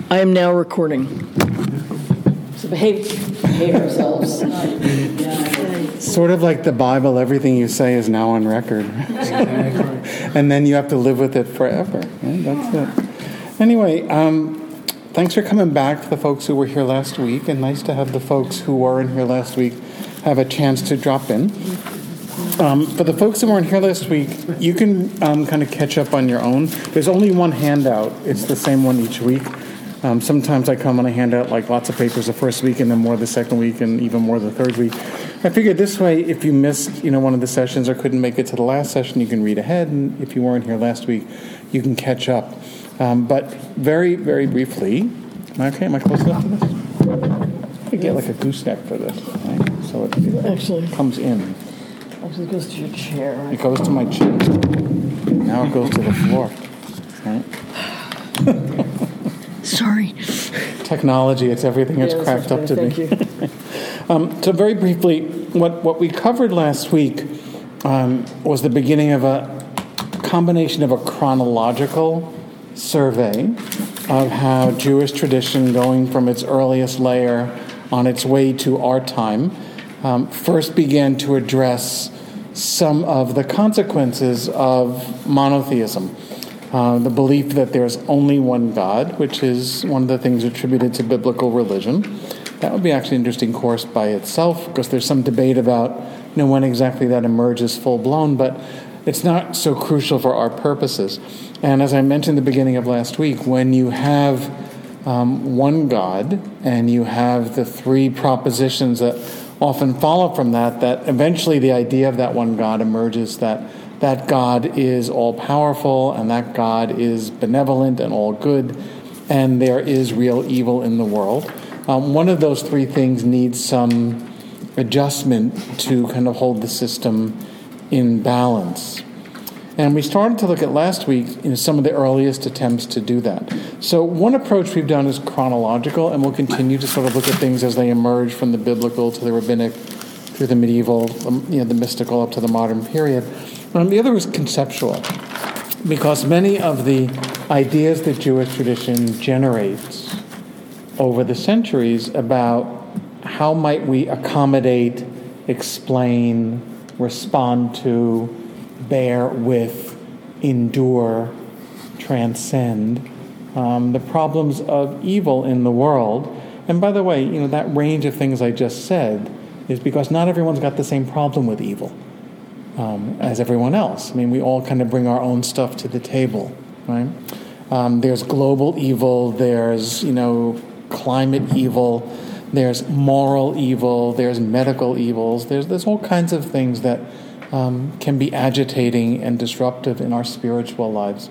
I am now recording. So behave yourselves. Sort of like the Bible, everything you say is now on record. And then you have to live with it forever. Yeah, that's it. Anyway, thanks for coming back to the folks who were here last week, and nice to have the folks who weren't here last week have a chance to drop in. For the folks who weren't here last week, you can kind of catch up on your own. There's only one handout. It's the same one each week. Sometimes I come and I hand out like lots of papers the first week and then more the second week and even more the third week. I figured this way, if you missed one of the sessions or couldn't make it to the last session, you can read ahead, and if you weren't here last week, you can catch up. But very, very briefly, am I close enough to this? I get like a gooseneck for this, right? So it Actually comes in. Actually, it goes to your chair. Right? It goes to my chair. Now it goes to the floor. Right? Sorry. Technology, it's everything it's cracked up to be. Thank you. So very briefly, what we covered last week was the beginning of a combination of a chronological survey of how Jewish tradition, going from its earliest layer on its way to our time, first began to address some of the consequences of monotheism. The belief that there's only one God, which is one of the things attributed to biblical religion. That would be actually an interesting course by itself, because there's some debate about when exactly that emerges full-blown, but it's not so crucial for our purposes. And as I mentioned at the beginning of last week, when you have one God and you have the three propositions that often follow from that eventually the idea of that one God emerges, that God is all-powerful, and that God is benevolent and all good, and there is real evil in the world. One of those three things needs some adjustment to kind of hold the system in balance. And we started to look at last week some of the earliest attempts to do that. So one approach we've done is chronological, and we'll continue to sort of look at things as they emerge from the biblical to the rabbinic, through the medieval, the mystical up to the modern period. The other is conceptual, because many of the ideas that Jewish tradition generates over the centuries about how might we accommodate, explain, respond to, bear with, endure, transcend the problems of evil in the world. And by the way, that range of things I just said is because not everyone's got the same problem with evil as everyone else. I mean, we all kind of bring our own stuff to the table, right? There's global evil, there's, climate evil, there's moral evil, there's medical evils, there's all kinds of things that can be agitating and disruptive in our spiritual lives.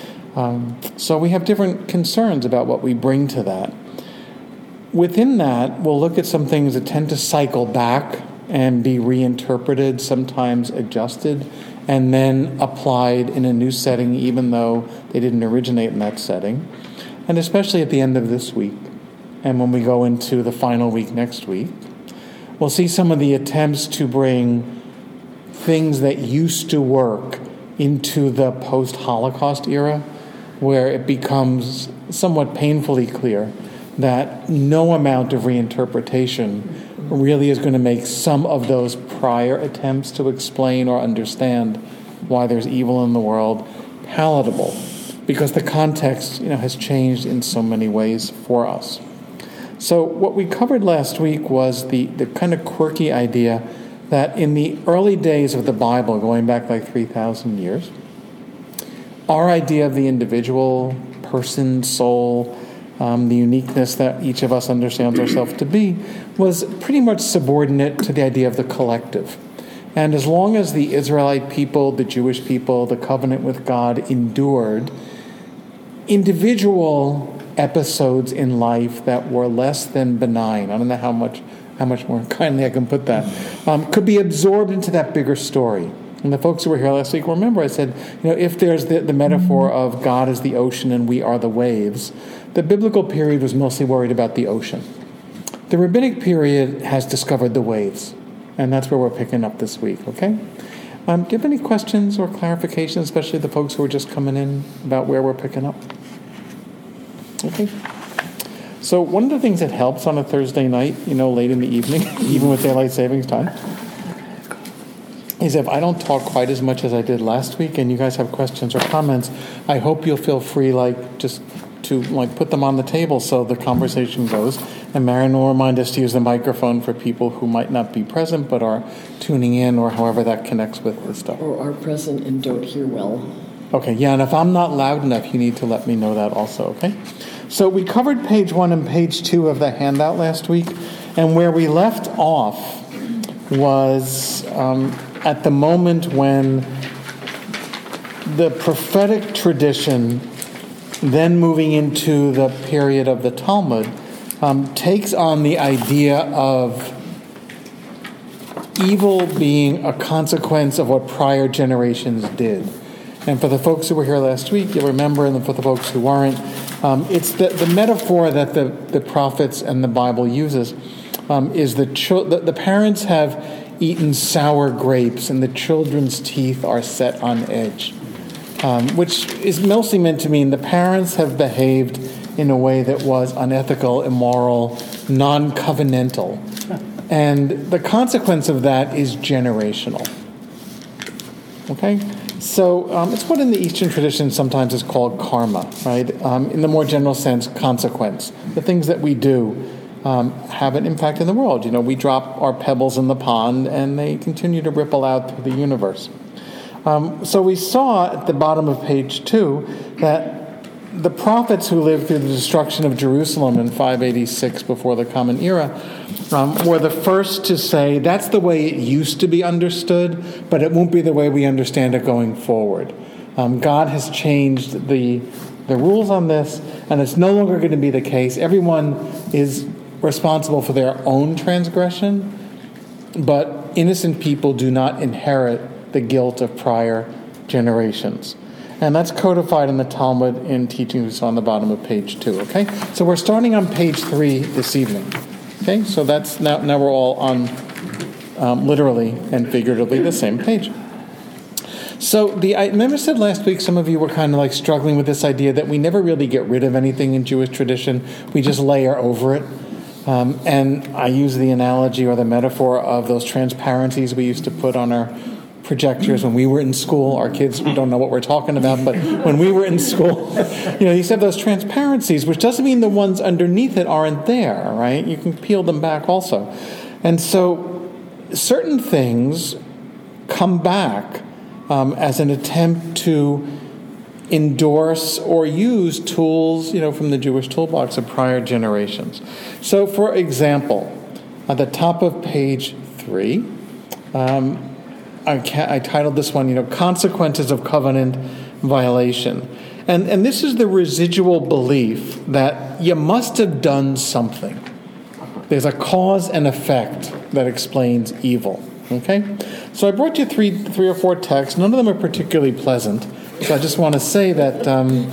So we have different concerns about what we bring to that. Within that, we'll look at some things that tend to cycle back and be reinterpreted, sometimes adjusted, and then applied in a new setting, even though they didn't originate in that setting. And especially at the end of this week, and when we go into the final week next week, we'll see some of the attempts to bring things that used to work into the post-Holocaust era, where it becomes somewhat painfully clear that no amount of reinterpretation really is going to make some of those prior attempts to explain or understand why there's evil in the world palatable, because the context, has changed in so many ways for us. So what we covered last week was the kind of quirky idea that in the early days of the Bible, going back like 3,000 years, our idea of the individual, person, soul, the uniqueness that each of us understands ourselves to be, was pretty much subordinate to the idea of the collective. And as long as the Israelite people, the Jewish people, the covenant with God endured, individual episodes in life that were less than benign, I don't know how much more kindly I can put that, could be absorbed into that bigger story. And the folks who were here last week, remember I said, if there's the metaphor of God as the ocean and we are the waves, the biblical period was mostly worried about the ocean. The rabbinic period has discovered the waves, and that's where we're picking up this week, okay? Do you have any questions or clarifications, especially the folks who are just coming in, about where we're picking up? Okay. So one of the things that helps on a Thursday night, late in the evening, even with daylight savings time, is if I don't talk quite as much as I did last week and you guys have questions or comments, I hope you'll feel free just to put them on the table so the conversation goes. And Marion will remind us to use the microphone for people who might not be present but are tuning in or however that connects with the stuff. Or are present and don't hear well. Okay, yeah, and if I'm not loud enough, you need to let me know that also, okay? So we covered page 1 and page 2 of the handout last week, and where we left off was at the moment when the prophetic tradition, then moving into the period of the Talmud, takes on the idea of evil being a consequence of what prior generations did. And for the folks who were here last week, you'll remember, and for the folks who weren't, it's the metaphor that the prophets and the Bible uses is the parents have eaten sour grapes and the children's teeth are set on edge, which is mostly meant to mean the parents have behaved in a way that was unethical, immoral, non-covenantal. And the consequence of that is generational. Okay? So it's what in the Eastern tradition sometimes is called karma, right? In the more general sense, consequence. The things that we do have an impact in the world. We drop our pebbles in the pond and they continue to ripple out through the universe. So we saw at the bottom of page 2 that the prophets who lived through the destruction of Jerusalem in 586 before the Common Era were the first to say that's the way it used to be understood, but it won't be the way we understand it going forward. God has changed the rules on this, and it's no longer going to be the case. Everyone is responsible for their own transgression, but innocent people do not inherit the guilt of prior generations. And that's codified in the Talmud in teachings we saw on the bottom of page 2, okay? So we're starting on page 3 this evening, okay? So that's now we're all on literally and figuratively the same page. So I remember said last week some of you were kind of struggling with this idea that we never really get rid of anything in Jewish tradition. We just layer over it. And I use the analogy or the metaphor of those transparencies we used to put on our projectors when we were in school. Our kids don't know what we're talking about, but when we were in school, you used to have those transparencies, which doesn't mean the ones underneath it aren't there, right? You can peel them back also. And so certain things come back as an attempt to endorse or use tools, from the Jewish toolbox of prior generations. So, for example, at the top of page 3, I titled this one, Consequences of Covenant Violation. And this is the residual belief that you must have done something. There's a cause and effect that explains evil. Okay? So I brought you three or four texts. None of them are particularly pleasant. So I just want to say that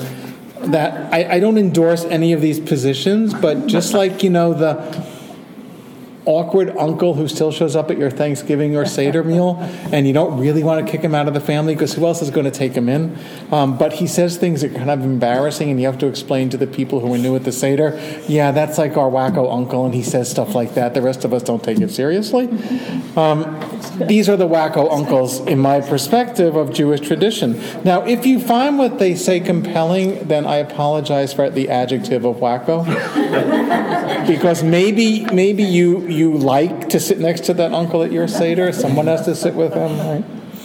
I don't endorse any of these positions, but just like, the awkward uncle who still shows up at your Thanksgiving or Seder meal, and you don't really want to kick him out of the family because who else is going to take him in? But he says things that are kind of embarrassing, and you have to explain to the people who are new at the Seder, yeah, that's like our wacko uncle, and he says stuff like that. The rest of us don't take it seriously. These are the wacko uncles, in my perspective, of Jewish tradition. Now, if you find what they say compelling, then I apologize for the adjective of wacko, because maybe you like to sit next to that uncle at your Seder. Someone has to sit with him, right?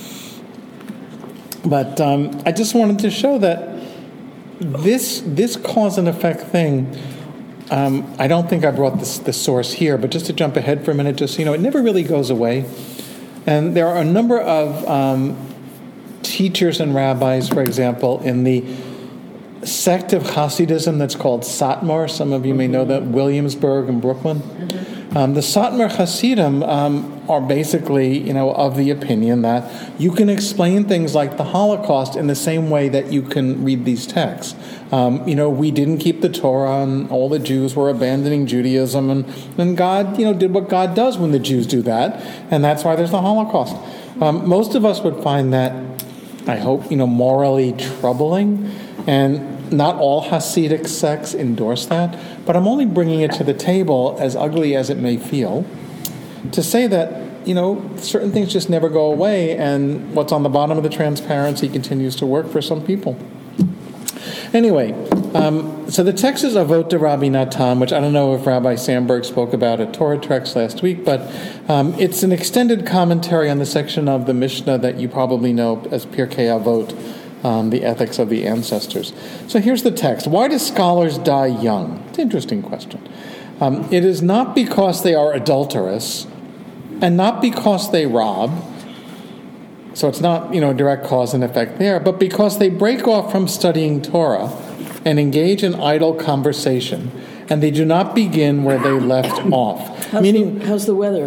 But I just wanted to show that this cause and effect thing, I don't think I brought the source here, but just to jump ahead for a minute, just it never really goes away. And there are a number of teachers and rabbis, for example, in the sect of Hasidism that's called Satmar. Some of you may know that, Williamsburg and Brooklyn. The Satmar Hasidim are basically, of the opinion that you can explain things like the Holocaust in the same way that you can read these texts. We didn't keep the Torah, and all the Jews were abandoning Judaism, and God, did what God does when the Jews do that, and that's why there's the Holocaust. Most of us would find that, I hope, morally troubling, and Not all Hasidic sects endorse that, but I'm only bringing it to the table, as ugly as it may feel, to say that, certain things just never go away, and what's on the bottom of the transparency continues to work for some people. Anyway, so the text is Avot de Rabbi Natan, which I don't know if Rabbi Sandberg spoke about at Torah Treks last week, but it's an extended commentary on the section of the Mishnah that you probably know as Pirkei Avot, the ethics of the ancestors. So here's the text. Why do scholars die young? It's an interesting question. It is not because they are adulterous, and not because they rob, so it's not, direct cause and effect there, but because they break off from studying Torah and engage in idle conversation, and they do not begin where they left off. How's the weather?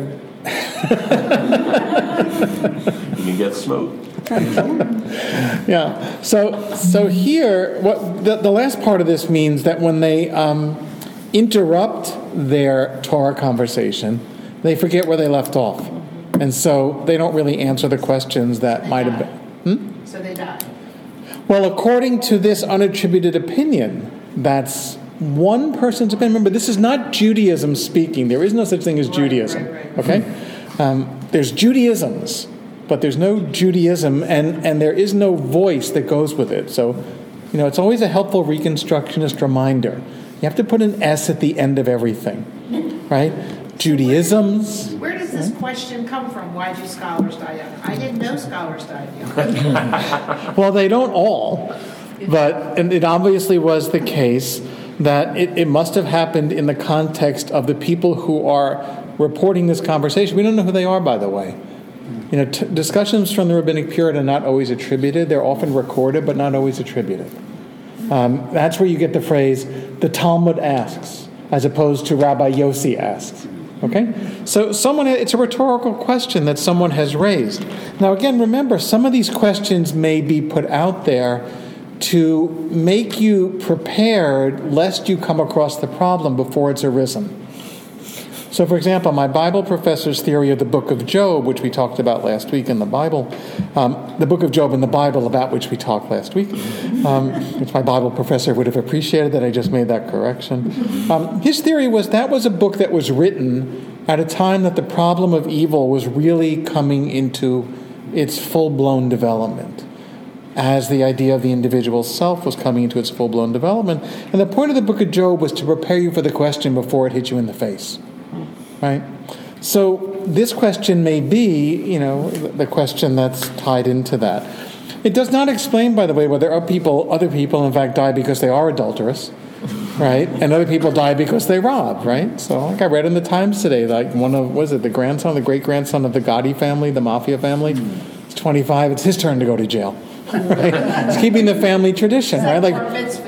You can get smoked. Yeah. So here, what the last part of this means that when they interrupt their Torah conversation, they forget where they left off. And so they don't really answer the questions that might have been. So they die. Well, according to this unattributed opinion, that's one person's opinion. Remember, this is not Judaism speaking. There is no such thing as Judaism. Right. Okay? There's Judaisms, but there's no Judaism, and there is no voice that goes with it. So, it's always a helpful Reconstructionist reminder. You have to put an S at the end of everything, right? Judaisms. Where does this question come from? Why do scholars die young? I didn't know scholars died young. Well, they don't all, but it obviously was the case that it must have happened in the context of the people who are reporting this conversation. We don't know who they are, by the way. Discussions from the rabbinic period are not always attributed. They're often recorded, but not always attributed. That's where you get the phrase, the Talmud asks, as opposed to Rabbi Yossi asks. Okay? So it's a rhetorical question that someone has raised. Now again, remember, some of these questions may be put out there to make you prepared lest you come across the problem before it's arisen. So for example, my Bible professor's theory of the book of Job, which we talked about last week in the Bible, the book of Job in the Bible about which we talked last week, which my Bible professor would have appreciated that I just made that correction. His theory was that was a book that was written at a time that the problem of evil was really coming into its full-blown development, as the idea of the individual self was coming into its full-blown development. And the point of the book of Job was to prepare you for the question before it hit you in the face. Right? So this question may be, the question that's tied into that. It does not explain, by the way, whether other people, in fact, die because they are adulterous, right? And other people die because they rob, right? So, like I read in the Times today, like the great-grandson of the Gotti family, the mafia family, he's 25, it's his turn to go to jail. Right? It's keeping the family tradition, right? Like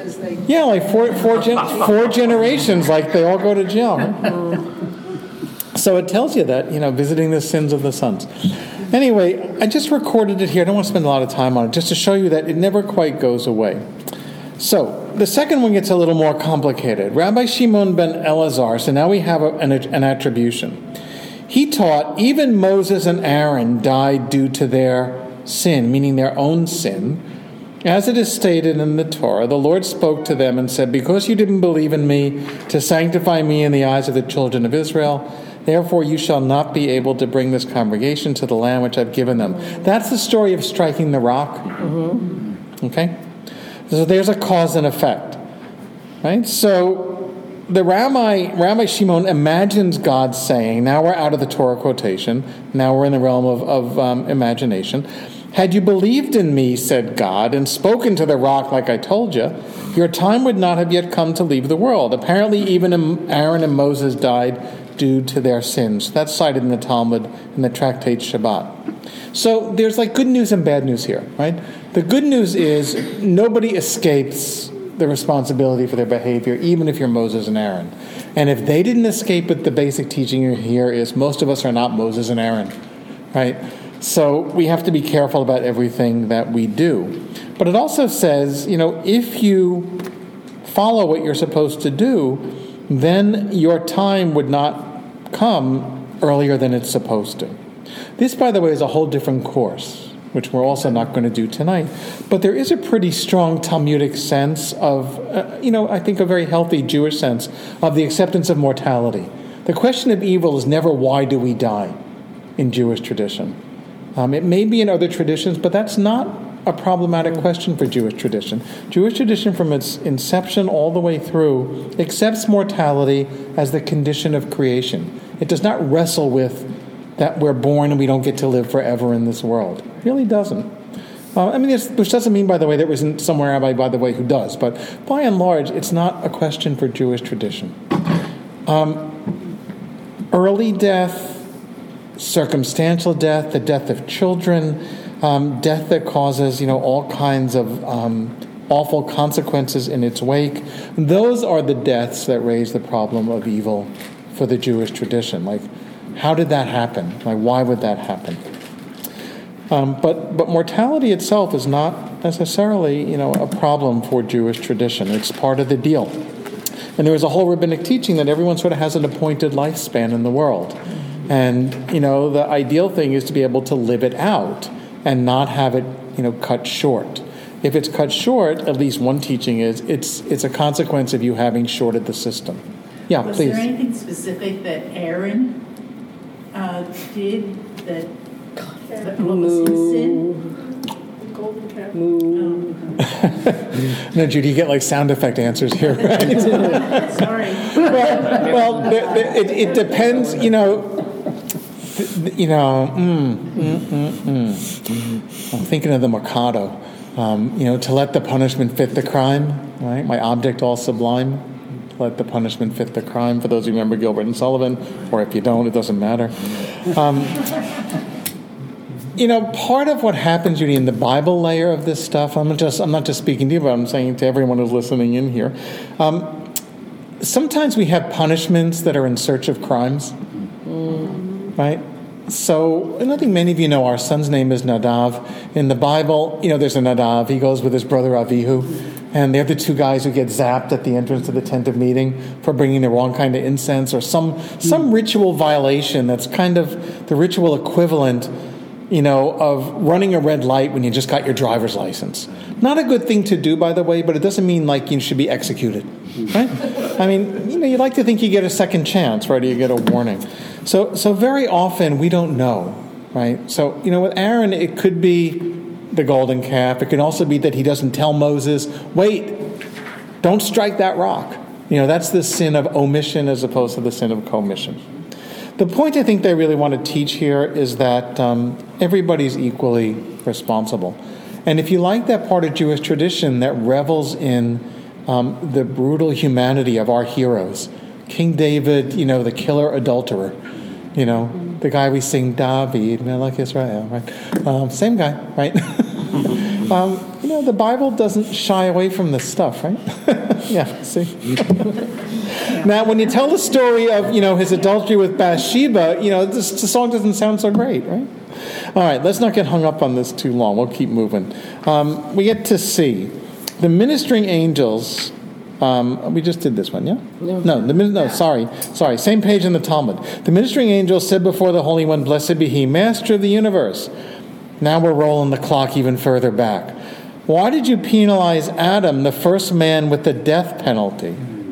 four generations, like they all go to jail. Right? So it tells you that, visiting the sins of the sons. Anyway, I just recorded it here. I don't want to spend a lot of time on it, just to show you that it never quite goes away. So the second one gets a little more complicated. Rabbi Shimon ben Elazar, so now we have an attribution. He taught even Moses and Aaron died due to their sin, meaning their own sin. As it is stated in the Torah, the Lord spoke to them and said, because you didn't believe in me to sanctify me in the eyes of the children of Israel, therefore you shall not be able to bring this congregation to the land which I've given them. That's the story of striking the rock. Mm-hmm. Okay? So there's a cause and effect. Right? So the Rabbi Shimon imagines God saying, now we're out of the Torah quotation, now we're in the realm of imagination. Had you believed in me, said God, and spoken to the rock like I told you, your time would not have yet come to leave the world. Apparently even Aaron and Moses died due to their sins. That's cited in the Talmud in the tractate Shabbat. So there's good news and bad news here, right? The good news is nobody escapes the responsibility for their behavior, even if you're Moses and Aaron. And if they didn't escape it, the basic teaching here is most of us are not Moses and Aaron, right? So we have to be careful about everything that we do. But it also says, if you follow what you're supposed to do, then your time would not come earlier than it's supposed to. This, by the way, is a whole different course. which we're also not going to do tonight. But there is a pretty strong Talmudic sense of, I think a very healthy Jewish sense of the acceptance of mortality. The question of evil is never why do we die in Jewish tradition. It may be in other traditions, but that's not a problematic question for Jewish tradition. Jewish tradition from its inception all the way through accepts mortality as the condition of creation. It does not wrestle with that we're born and we don't get to live forever in this world. It really doesn't. Which doesn't mean, by the way, there isn't some rabbi, by the way, who does. But by and large, it's not a question for Jewish tradition. Early death, circumstantial death, the death of children, death that causes, all kinds of awful consequences in its wake. Those are the deaths that raise the problem of evil for the Jewish tradition. Like, how did that happen? Like, why would that happen? But mortality itself is not necessarily, a problem for Jewish tradition. It's part of the deal. And there is a whole rabbinic teaching that everyone sort of has an appointed lifespan in the world. And, the ideal thing is to be able to live it out and not have it, cut short. If it's cut short, at least one teaching is, it's a consequence of you having shorted the system. Yeah, was please. Was there anything specific that Aaron did that what was his sin? Golden calf. No, Judy, you get like sound effect answers here, right? Sorry. Well, it depends, I'm thinking of the Mikado, to let the punishment fit the crime, right? My object all sublime, let the punishment fit the crime, for those who remember Gilbert and Sullivan, or if you don't, it doesn't matter. Part of what happens, Judy, in the Bible layer of this stuff, I'm not just speaking to you, but I'm saying to everyone who's listening in here, sometimes we have punishments that are in search of crimes, right? So, and I think many of you know our son's name is Nadav. In the Bible, there's a Nadav. He goes with his brother Avihu, and they're the two guys who get zapped at the entrance to the tent of meeting for bringing the wrong kind of incense or some ritual violation that's kind of the ritual equivalent, of running a red light when you just got your driver's license. Not a good thing to do, by the way, but it doesn't mean like you should be executed, right? I mean, you like to think you get a second chance, right? Or you get a warning. So very often we don't know, right? So, with Aaron, it could be the golden calf. It could also be that he doesn't tell Moses, wait, don't strike that rock. That's the sin of omission as opposed to the sin of commission. The point I think they really want to teach here is that everybody's equally responsible. And if you like that part of Jewish tradition that revels in the brutal humanity of our heroes, King David, the killer adulterer, the guy we sing David, Melech Israel, right? Same guy, right? The Bible doesn't shy away from this stuff, right? Yeah, see? Now, when you tell the story of, his adultery with Bathsheba, the song doesn't sound so great, right? All right, let's not get hung up on this too long. We'll keep moving. We get to C. The ministering angels... we just did this one, yeah? Sorry. Same page in the Talmud. The ministering angel said before the Holy One, blessed be he, master of the universe. Now we're rolling the clock even further back. Why did you penalize Adam, the first man, with the death penalty?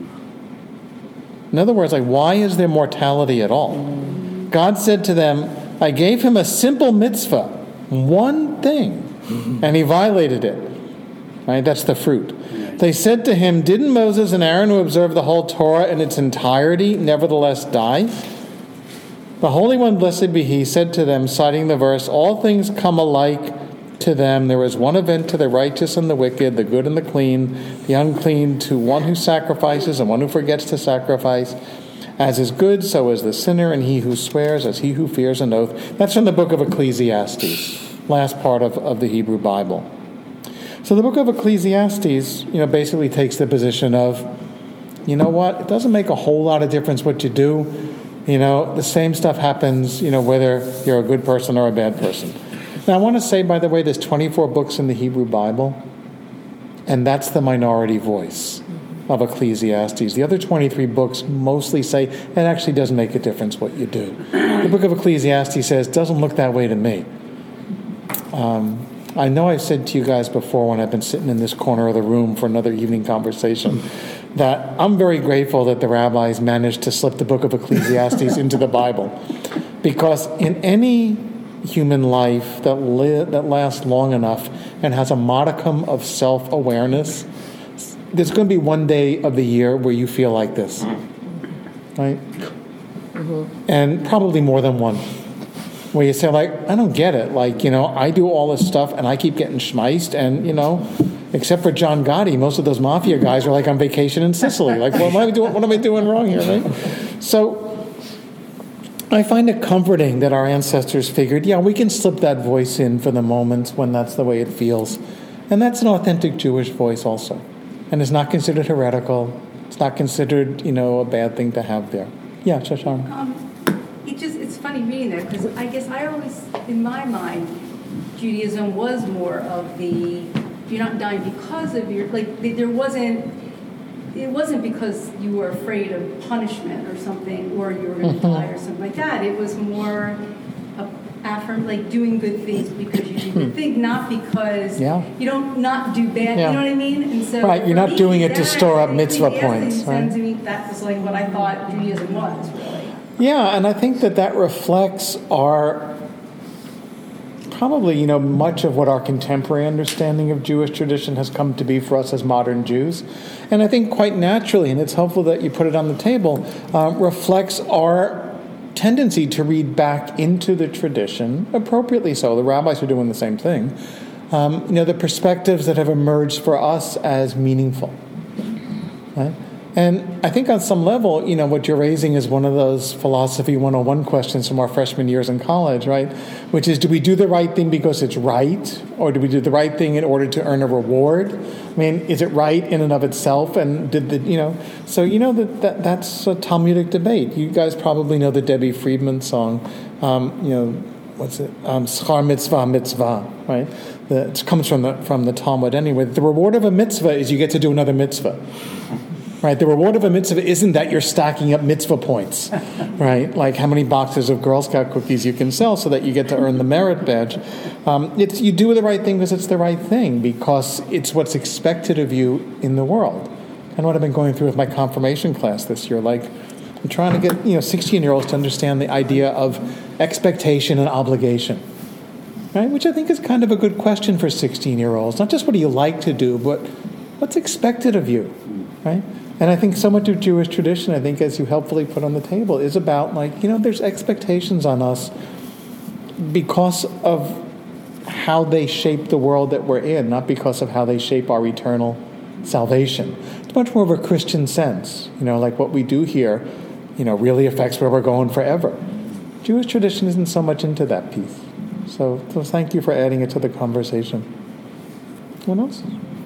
In other words, why is there mortality at all? God said to them, I gave him a simple mitzvah, one thing, and he violated it. Right? That's the fruit. They said to him, didn't Moses and Aaron, who observed the whole Torah in its entirety, nevertheless die? The Holy One, blessed be he, said to them, citing the verse, all things come alike to them. There is one event to the righteous and the wicked, the good and the clean, the unclean, to one who sacrifices and one who forgets to sacrifice. As is good, so is the sinner, and he who swears as he who fears an oath. That's from the book of Ecclesiastes, last part of the Hebrew Bible. So the book of Ecclesiastes, basically takes the position of, what? It doesn't make a whole lot of difference what you do. The same stuff happens, whether you're a good person or a bad person. Now, I want to say, by the way, there's 24 books in the Hebrew Bible, and that's the minority voice of Ecclesiastes. The other 23 books mostly say it actually doesn't make a difference what you do. The book of Ecclesiastes says, doesn't look that way to me. I know I've said to you guys before when I've been sitting in this corner of the room for another evening conversation that I'm very grateful that the rabbis managed to slip the book of Ecclesiastes into the Bible. Because in any human life that lasts long enough and has a modicum of self-awareness, there's going to be one day of the year where you feel like this. Right? And probably more than one. Where you say, like, I don't get it. Like, I do all this stuff and I keep getting schmeiced and, except for John Gotti, most of those mafia guys are like on vacation in Sicily. Like, what am I doing wrong here, right? So I find it comforting that our ancestors figured, we can slip that voice in for the moments when that's the way it feels. And that's an authentic Jewish voice also. And it's not considered heretical. It's not considered, a bad thing to have there. Yeah, Shoshana. It's funny reading that because I guess I always, in my mind, Judaism was more of the you're not dying because of your it wasn't because you were afraid of punishment or something or you were going to die or something like that. It was more doing good things because you do good things, not because you don't not do bad. You know what I mean? And so right, you're not doing it to store up mitzvah points. Right? To me, that was like what I thought Judaism was really. Yeah, and I think that reflects our, probably, much of what our contemporary understanding of Jewish tradition has come to be for us as modern Jews. And I think quite naturally, and it's helpful that you put it on the table, reflects our tendency to read back into the tradition, appropriately so. The rabbis are doing the same thing. The perspectives that have emerged for us as meaningful. Right? And I think on some level, what you're raising is one of those philosophy 101 questions from our freshman years in college, right? Which is, do we do the right thing because it's right? Or do we do the right thing in order to earn a reward? I mean, is it right in and of itself? And so that's a Talmudic debate. You guys probably know the Debbie Friedman song, what's it? Schar mitzvah, mitzvah, right? It comes from the Talmud anyway. The reward of a mitzvah is you get to do another mitzvah. Right, the reward of a mitzvah isn't that you're stacking up mitzvah points, right? Like how many boxes of Girl Scout cookies you can sell so that you get to earn the merit badge. It's you do the right thing because it's the right thing, because it's what's expected of you in the world. And what I've been going through with my confirmation class this year, like I'm trying to get 16-year-olds to understand the idea of expectation and obligation, right? Which I think is kind of a good question for 16-year-olds. Not just what do you like to do, but what's expected of you, right? And I think so much of Jewish tradition, I think, as you helpfully put on the table, is about, there's expectations on us because of how they shape the world that we're in, not because of how they shape our eternal salvation. It's much more of a Christian sense, like what we do here, really affects where we're going forever. Jewish tradition isn't so much into that piece. So thank you for adding it to the conversation. Anyone else?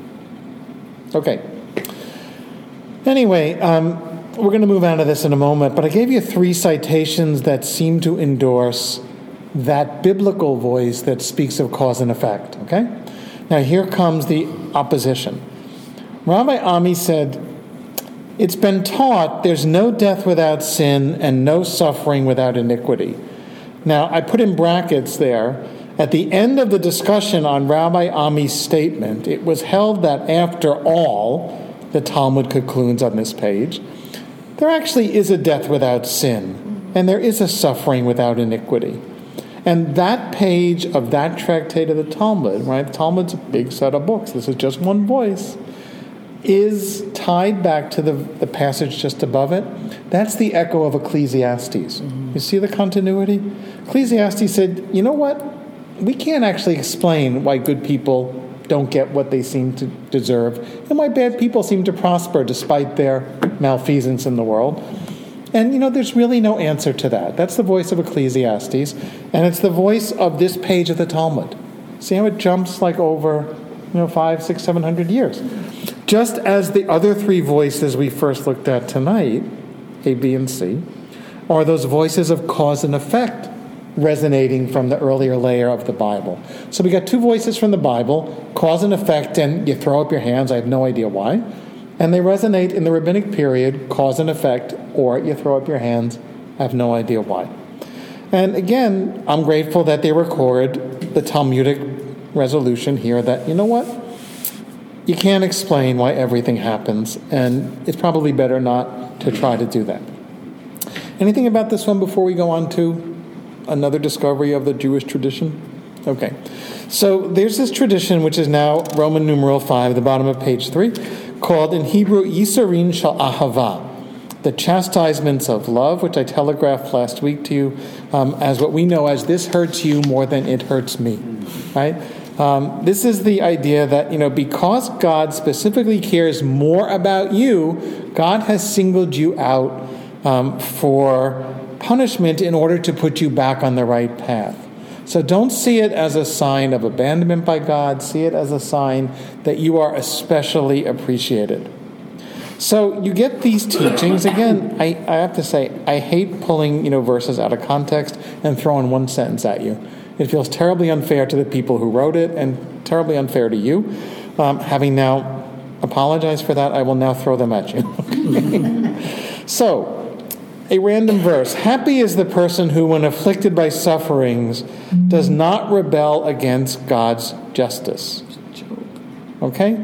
Okay. Anyway, we're going to move on to this in a moment, but I gave you 3 citations that seem to endorse that biblical voice that speaks of cause and effect, okay? Now here comes the opposition. Rabbi Ami said, "It's been taught there's no death without sin and no suffering without iniquity." Now, I put in brackets there, at the end of the discussion on Rabbi Ami's statement, it was held that after all, the Talmud concludes on this page, there actually is a death without sin, and there is a suffering without iniquity. And that page of that tractate of the Talmud, right, the Talmud's a big set of books, this is just one voice, is tied back to the passage just above it. That's the echo of Ecclesiastes. You see the continuity? Ecclesiastes said, you know what? We can't actually explain why good people don't get what they seem to deserve, and why bad people seem to prosper despite their malfeasance in the world. And, there's really no answer to that. That's the voice of Ecclesiastes, and it's the voice of this page of the Talmud. See how it jumps over, 500, 600, 700 years. Just as the other 3 voices we first looked at tonight, A, B, and C, are those voices of cause and effect resonating from the earlier layer of the Bible. So we got 2 voices from the Bible, cause and effect, and you throw up your hands, I have no idea why. And they resonate in the rabbinic period, cause and effect, or you throw up your hands, I have no idea why. And again, I'm grateful that they record the Talmudic resolution here that, you know what? You can't explain why everything happens, and it's probably better not to try to do that. Anything about this one before we go on to another discovery of the Jewish tradition? Okay. So there's this tradition, which is now Roman numeral 5, the bottom of page 3, called in Hebrew Yisurin Shel Ahava, the chastisements of love, which I telegraphed last week to you as what we know as this hurts you more than it hurts me, right? This is the idea that, because God specifically cares more about you, God has singled you out for punishment in order to put you back on the right path. So don't see it as a sign of abandonment by God. See it as a sign that you are especially appreciated. So you get these teachings. Again, I have to say, I hate pulling verses out of context and throwing one sentence at you. It feels terribly unfair to the people who wrote it and terribly unfair to you. Having now apologized for that, I will now throw them at you. So, a random verse. Happy is the person who, when afflicted by sufferings, does not rebel against God's justice. Okay?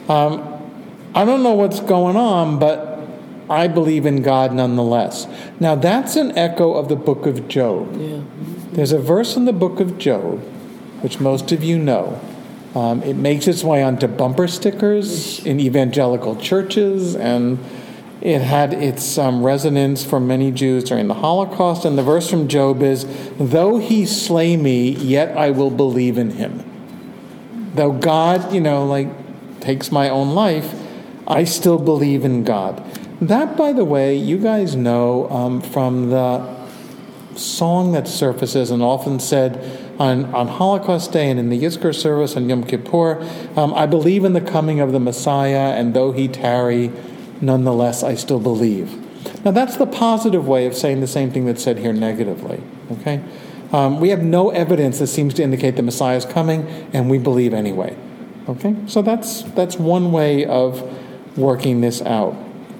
I don't know what's going on, but I believe in God nonetheless. Now, that's an echo of the book of Job. Yeah. There's a verse in the book of Job, which most of you know. It makes its way onto bumper stickers in evangelical churches, and it had its resonance for many Jews during the Holocaust. And the verse from Job is, though he slay me, yet I will believe in him. Though God, takes my own life, I still believe in God. That, by the way, you guys know from the song that surfaces and often said on Holocaust Day and in the Yizkor service on Yom Kippur, I believe in the coming of the Messiah, and though he tarry, nonetheless I still believe. Now that's the positive way of saying the same thing that's said here negatively. Okay, we have no evidence that seems to indicate the Messiah is coming, and we believe anyway. Okay, so that's one way of working this out.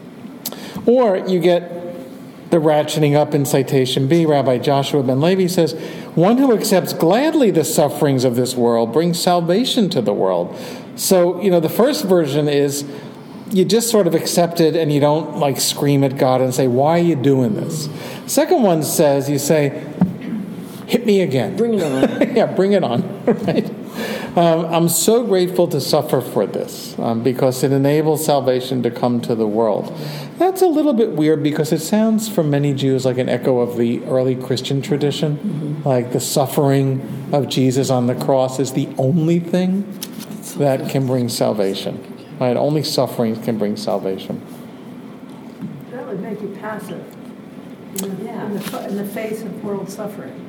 Or you get the ratcheting up in citation B. Rabbi Joshua ben Levi says, one who accepts gladly the sufferings of this world brings salvation to the world. So, the first version is you just sort of accept it and you don't scream at God and say, why are you doing this? Second one says, you say, hit me again. Bring it on. Yeah, bring it on. Right? I'm so grateful to suffer for this because it enables salvation to come to the world. That's a little bit weird because it sounds for many Jews like an echo of the early Christian tradition. Mm-hmm. Like the suffering of Jesus on the cross is the only thing that can bring salvation. Right? Only suffering can bring salvation. That would make you passive in the face of world suffering.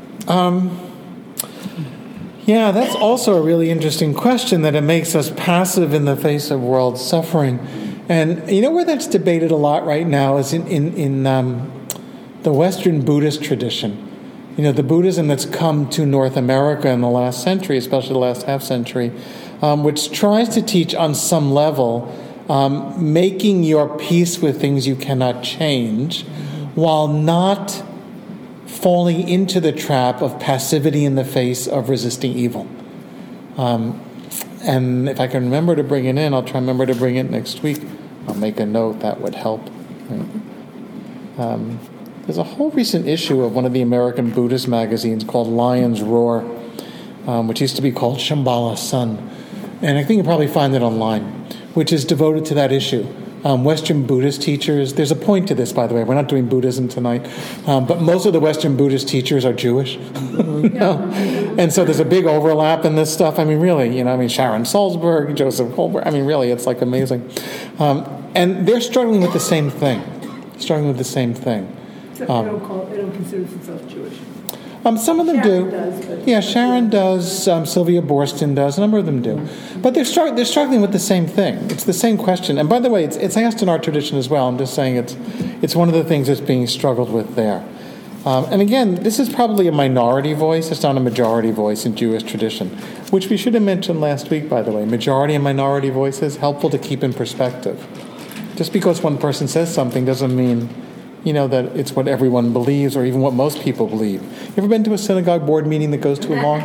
Yeah, that's also a really interesting question, that it makes us passive in the face of world suffering. And where that's debated a lot right now is in the Western Buddhist tradition. The Buddhism that's come to North America in the last century, especially the last half century, which tries to teach on some level making your peace with things you cannot change while not falling into the trap of passivity in the face of resisting evil. And if I can remember to bring it in, I'll try to remember to bring it next week. I'll make a note, that would help. Right? There's a whole recent issue of one of the American Buddhist magazines called Lion's Roar, which used to be called Shambhala Sun. And I think you'll probably find it online, which is devoted to that issue. Western Buddhist teachers, there's a point to this, by the way. We're not doing Buddhism tonight. But most of the Western Buddhist teachers are Jewish. And so there's a big overlap in this stuff. I mean, really, Sharon Salzberg, Joseph Goldberg. I mean, really, it's amazing. And they're struggling with the same thing. Except they don't consider themselves Jewish. Some of them Sharon do. Does, but yeah, Sharon does. Sylvia Borston does. A number of them do. But they're struggling with the same thing. It's the same question. And by the way, it's asked in our tradition as well. I'm just saying it's one of the things that's being struggled with there. And again, this is probably a minority voice. It's not a majority voice in Jewish tradition, which we should have mentioned last week, by the way. Majority and minority voices, helpful to keep in perspective. Just because one person says something doesn't mean that it's what everyone believes or even what most people believe. You ever been to a synagogue board meeting that goes too long?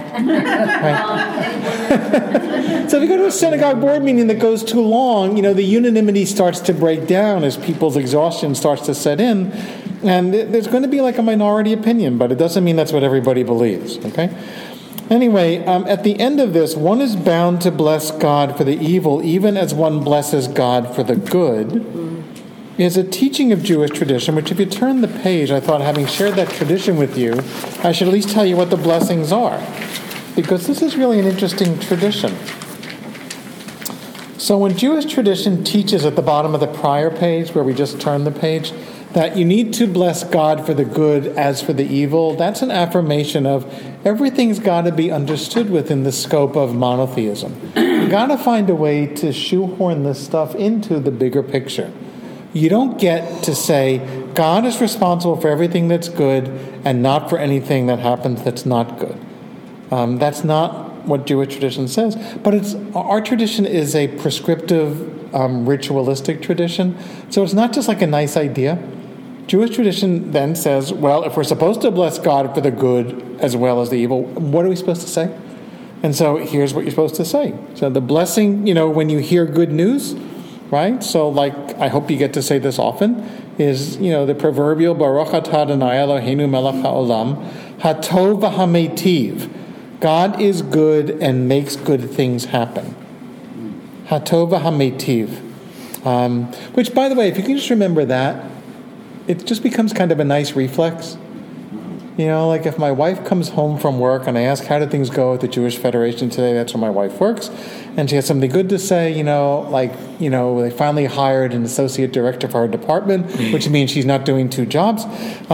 Right? So if you go to a synagogue board meeting that goes too long, the unanimity starts to break down as people's exhaustion starts to set in. And there's going to be like a minority opinion, but it doesn't mean that's what everybody believes, okay? Anyway, at the end of this, one is bound to bless God for the evil, even as one blesses God for the good, is a teaching of Jewish tradition, which if you turn the page, I thought having shared that tradition with you, I should at least tell you what the blessings are, because this is really an interesting tradition. So when Jewish tradition teaches at the bottom of the prior page, where we just turned the page, that you need to bless God for the good as for the evil, that's an affirmation of everything's got to be understood within the scope of monotheism. You got to find a way to shoehorn this stuff into the bigger picture. You don't get to say God is responsible for everything that's good and not for anything that happens that's not good. That's not what Jewish tradition says. But our tradition is a prescriptive, ritualistic tradition. So it's not just like a nice idea. Jewish tradition then says, well, if we're supposed to bless God for the good as well as the evil, what are we supposed to say? And so here's what you're supposed to say. So the blessing, when you hear good news, right? So I hope you get to say this often, is, the proverbial Baruch atah Adonai Eloheinu melech haolam, hatov v'hametiv. God is good and makes good things happen. Hatov v'hametiv. Which, by the way, if you can just remember that, it just becomes kind of a nice reflex. Like if my wife comes home from work and I ask, how did things go at the Jewish Federation today? That's where my wife works. And she has something good to say, they finally hired an associate director for her department, which means she's not doing two jobs.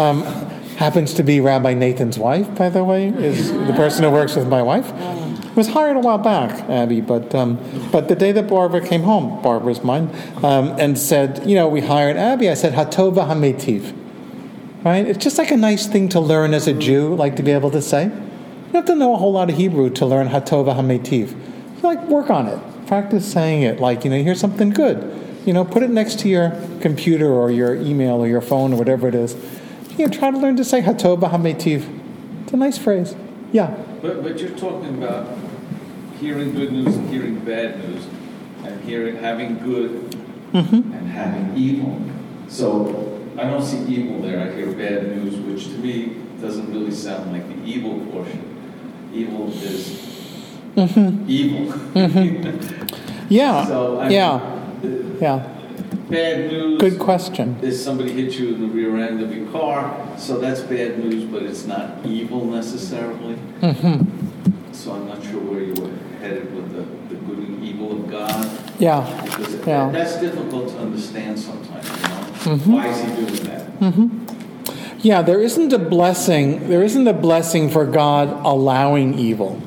Happens to be Rabbi Nathan's wife, by the way, is the person who works with my wife. Was hired a while back, Abby, but the day that Barbara came home, Barbara's mine, and said, we hired Abby, I said, Hatov v'hametiv. Right? It's just like a nice thing to learn as a Jew, like to be able to say. You don't have to know a whole lot of Hebrew to learn Hatov v'hametiv. Work on it. Practice saying it. Here's something good. Put it next to your computer or your email or your phone or whatever it is. Try to learn to say Hatov v'hametiv. It's a nice phrase. Yeah. But you're talking about hearing good news and hearing bad news, and having good and having evil. So I don't see evil there. I hear bad news, which to me doesn't really sound like the evil portion. Evil is evil. Yeah. So yeah. Bad news. Good question. Is somebody hit you in the rear end of your car, so that's bad news, but it's not evil necessarily. So I'm not sure where you were headed with the good and evil of God. Yeah. Because that's difficult to understand sometimes, Why is he doing that? Yeah, there isn't a blessing for God allowing evil.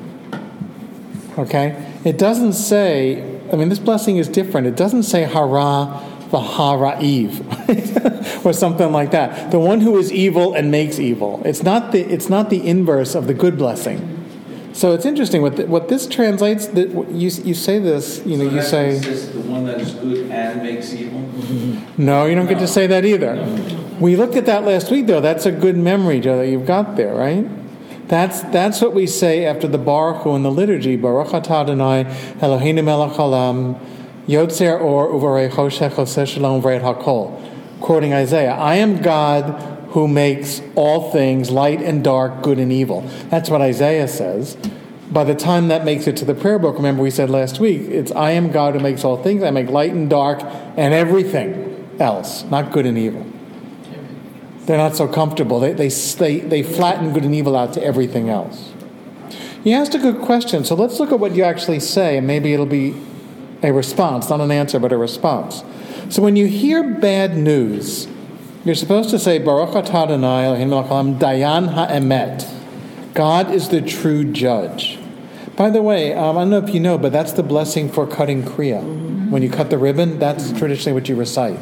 Okay? It doesn't say, this blessing is different. It doesn't say hara v'hara'iv or something like that. The one who is evil and makes evil. It's not the inverse of the good blessing. So it's interesting what this translates. You say this. You say the one that is good and makes evil. No, you don't get to say that either. We looked at that last week, though. That's a good memory, Joe, that you've got there, right? That's what we say after the Baruch Hu in the liturgy. Baruch atah Adonai Eloheinu melech haolam yotzer or uvarei choshech oseh shalom v'ret hakol. Quoting Isaiah, I am God who makes all things, light and dark, good and evil. That's what Isaiah says. By the time that makes it to the prayer book, remember we said last week, it's I am God who makes all things. I make light and dark and everything else, not good and evil. They're not so comfortable. They flatten good and evil out to everything else. You asked a good question, so let's look at what you actually say, and maybe it'll be a response, not an answer, but a response. So when you hear bad news, you're supposed to say, Baruch atah Adonai Eloheinu melech haolam dayan ha'emet. God is the true judge. By the way, I don't know if you know, but that's the blessing for cutting kriya. When you cut the ribbon, that's traditionally what you recite.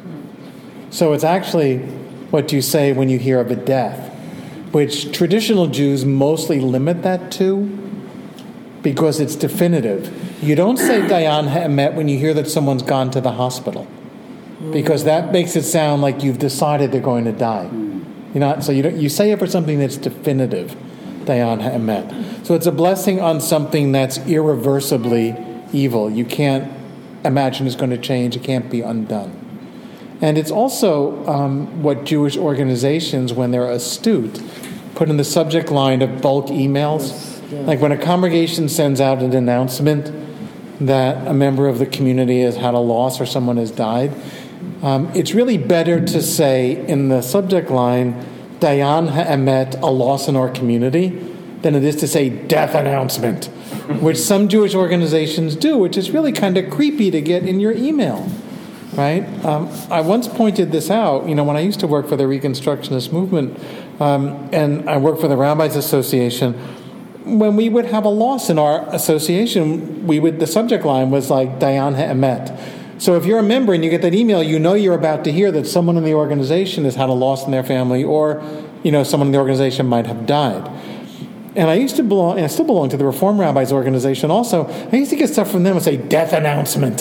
So it's actually what you say when you hear of a death, which traditional Jews mostly limit that to because it's definitive. You don't say dayan ha'emet when you hear that someone's gone to the hospital. because that makes it sound like you've decided they're going to die. So you say it for something that's definitive, Dayan ha'emet. So it's a blessing on something that's irreversibly evil. You can't imagine it's going to change. It can't be undone. And it's also what Jewish organizations, when they're astute, put in the subject line of bulk emails. Like when a congregation sends out an announcement that a member of the community has had a loss or someone has died, it's really better to say in the subject line, Dayan ha'emet, a loss in our community, than it is to say death announcement, which some Jewish organizations do, which is really kind of creepy to get in your email, right? I once pointed this out, when I used to work for the Reconstructionist movement, and I worked for the Rabbis Association. When we would have a loss in our association, the subject line was like Dayan ha'emet. So if you're a member and you get that email, you're about to hear that someone in the organization has had a loss in their family, or someone in the organization might have died. And I used to belong, and I still belong to the Reform Rabbis organization also. I used to get stuff from them and say, death announcement.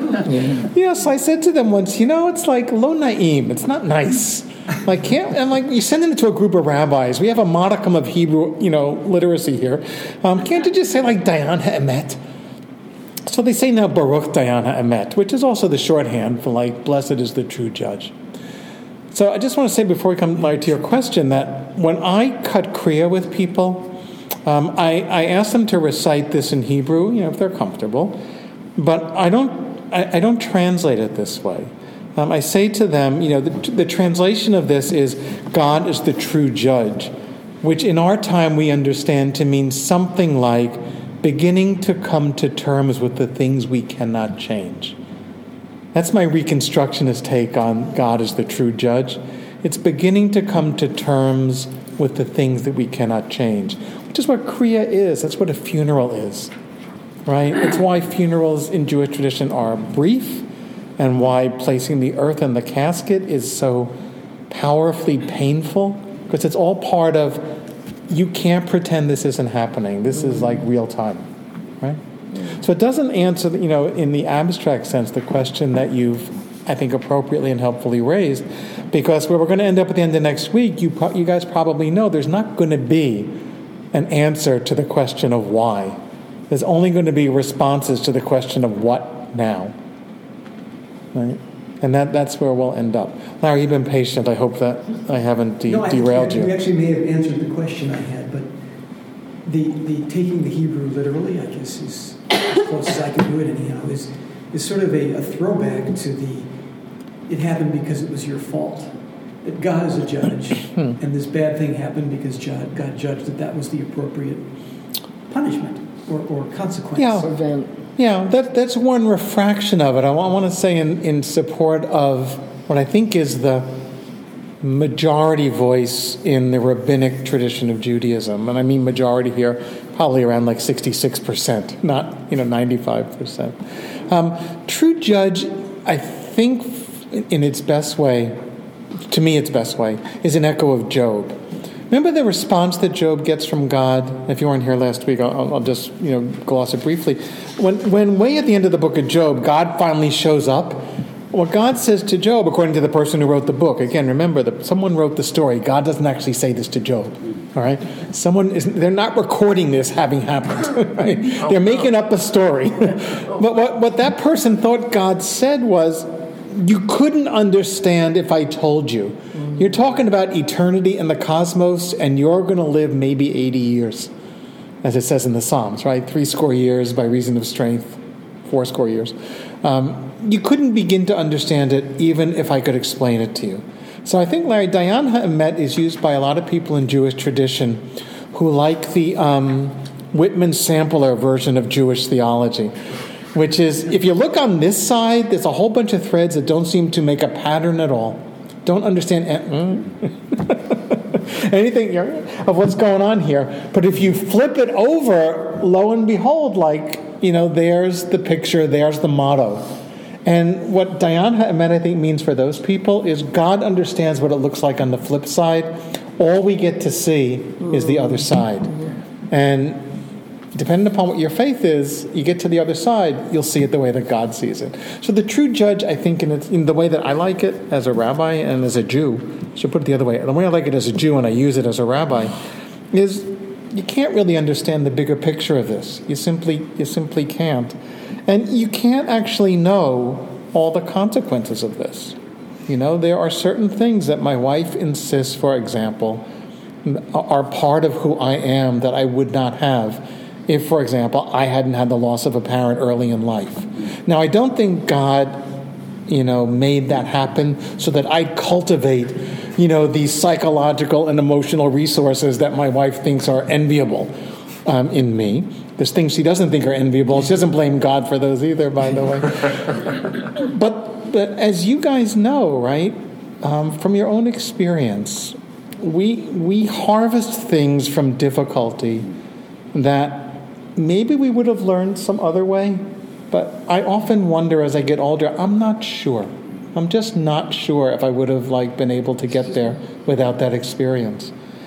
So I said to them once, it's like lo na'im. It's not nice. You send it to a group of rabbis. We have a modicum of Hebrew, literacy here. Can't you just say Dayan ha'emet? So they say now Baruch Dayan ha'emet, which is also the shorthand for blessed is the true judge. So I just want to say before we come to your question that when I cut Kriya with people, I ask them to recite this in Hebrew, if they're comfortable, but I don't translate it this way. I say to them, the translation of this is God is the true judge, which in our time we understand to mean something like beginning to come to terms with the things we cannot change. That's my Reconstructionist take on God as the true judge. It's beginning to come to terms with the things that we cannot change, which is what Kriya is. That's what a funeral is, right? It's why funerals in Jewish tradition are brief, and why placing the earth in the casket is so powerfully painful, because it's all part of, you can't pretend this isn't happening. This is like real time, right? So it doesn't answer, in the abstract sense, the question that you've, I think, appropriately and helpfully raised, because where we're going to end up at the end of next week, you guys probably know there's not going to be an answer to the question of why. There's only going to be responses to the question of what now. Right? And that's where we'll end up. Larry, you've been patient. I hope that I haven't derailed you. You actually may have answered the question I had, but the taking the Hebrew literally, I guess, is as close as I can do it anyhow, is sort of a throwback to it happened because it was your fault. That God is a judge, and this bad thing happened because God judged that was the appropriate punishment or consequence. Yeah. Yeah, that's one refraction of it. I want to say in support of what I think is the majority voice in the rabbinic tradition of Judaism. And I mean majority here, probably around 66%, not 95%. True judge, I think in its best way, to me its best way, is an echo of Job. Remember the response that Job gets from God? If you weren't here last week, I'll just gloss it briefly. When way at the end of the book of Job, God finally shows up, what God says to Job, according to the person who wrote the book, again, remember that someone wrote the story. God doesn't actually say this to Job. All right, they're not recording this having happened. Right? They're making up a story. But what that person thought God said was, you couldn't understand if I told you. You're talking about eternity and the cosmos, and you're going to live maybe 80 years, as it says in the Psalms, right? 70 years by reason of strength, 80 years. You couldn't begin to understand it even if I could explain it to you. So I think, Larry, Dayan ha'emet is used by a lot of people in Jewish tradition who like the Whitman Sampler version of Jewish theology, which is, if you look on this side, there's a whole bunch of threads that don't seem to make a pattern at all. Don't understand anything of what's going on here. But if you flip it over, lo and behold, there's the picture, there's the motto. And what Dayan ha'emet, I think, means for those people is God understands what it looks like on the flip side. All we get to see is the other side. And depending upon what your faith is, you get to the other side, you'll see it the way that God sees it. So the true judge, I think, in the way that I like it as a rabbi and as a Jew, I should put it the other way, the way I like it as a Jew and I use it as a rabbi, is you can't really understand the bigger picture of this. You simply can't. And you can't actually know all the consequences of this. There are certain things that my wife insists, for example, are part of who I am that I would not have if, for example, I hadn't had the loss of a parent early in life. Now, I don't think God, made that happen so that I'd cultivate, these psychological and emotional resources that my wife thinks are enviable in me. There's things she doesn't think are enviable. She doesn't blame God for those either, by the way. But as you guys know, right, from your own experience, we harvest things from difficulty that maybe we would have learned some other way. But I often wonder as I get older, I'm not sure. I'm just not sure if I would have been able to get there without that experience.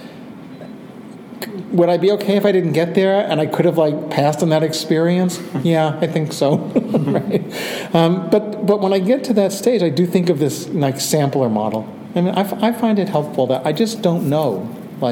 Would I be okay if I didn't get there and I could have passed on that experience? Yeah, I think so. Right? But when I get to that stage, I do think of this sampler model. I mean, I find it helpful that I just don't know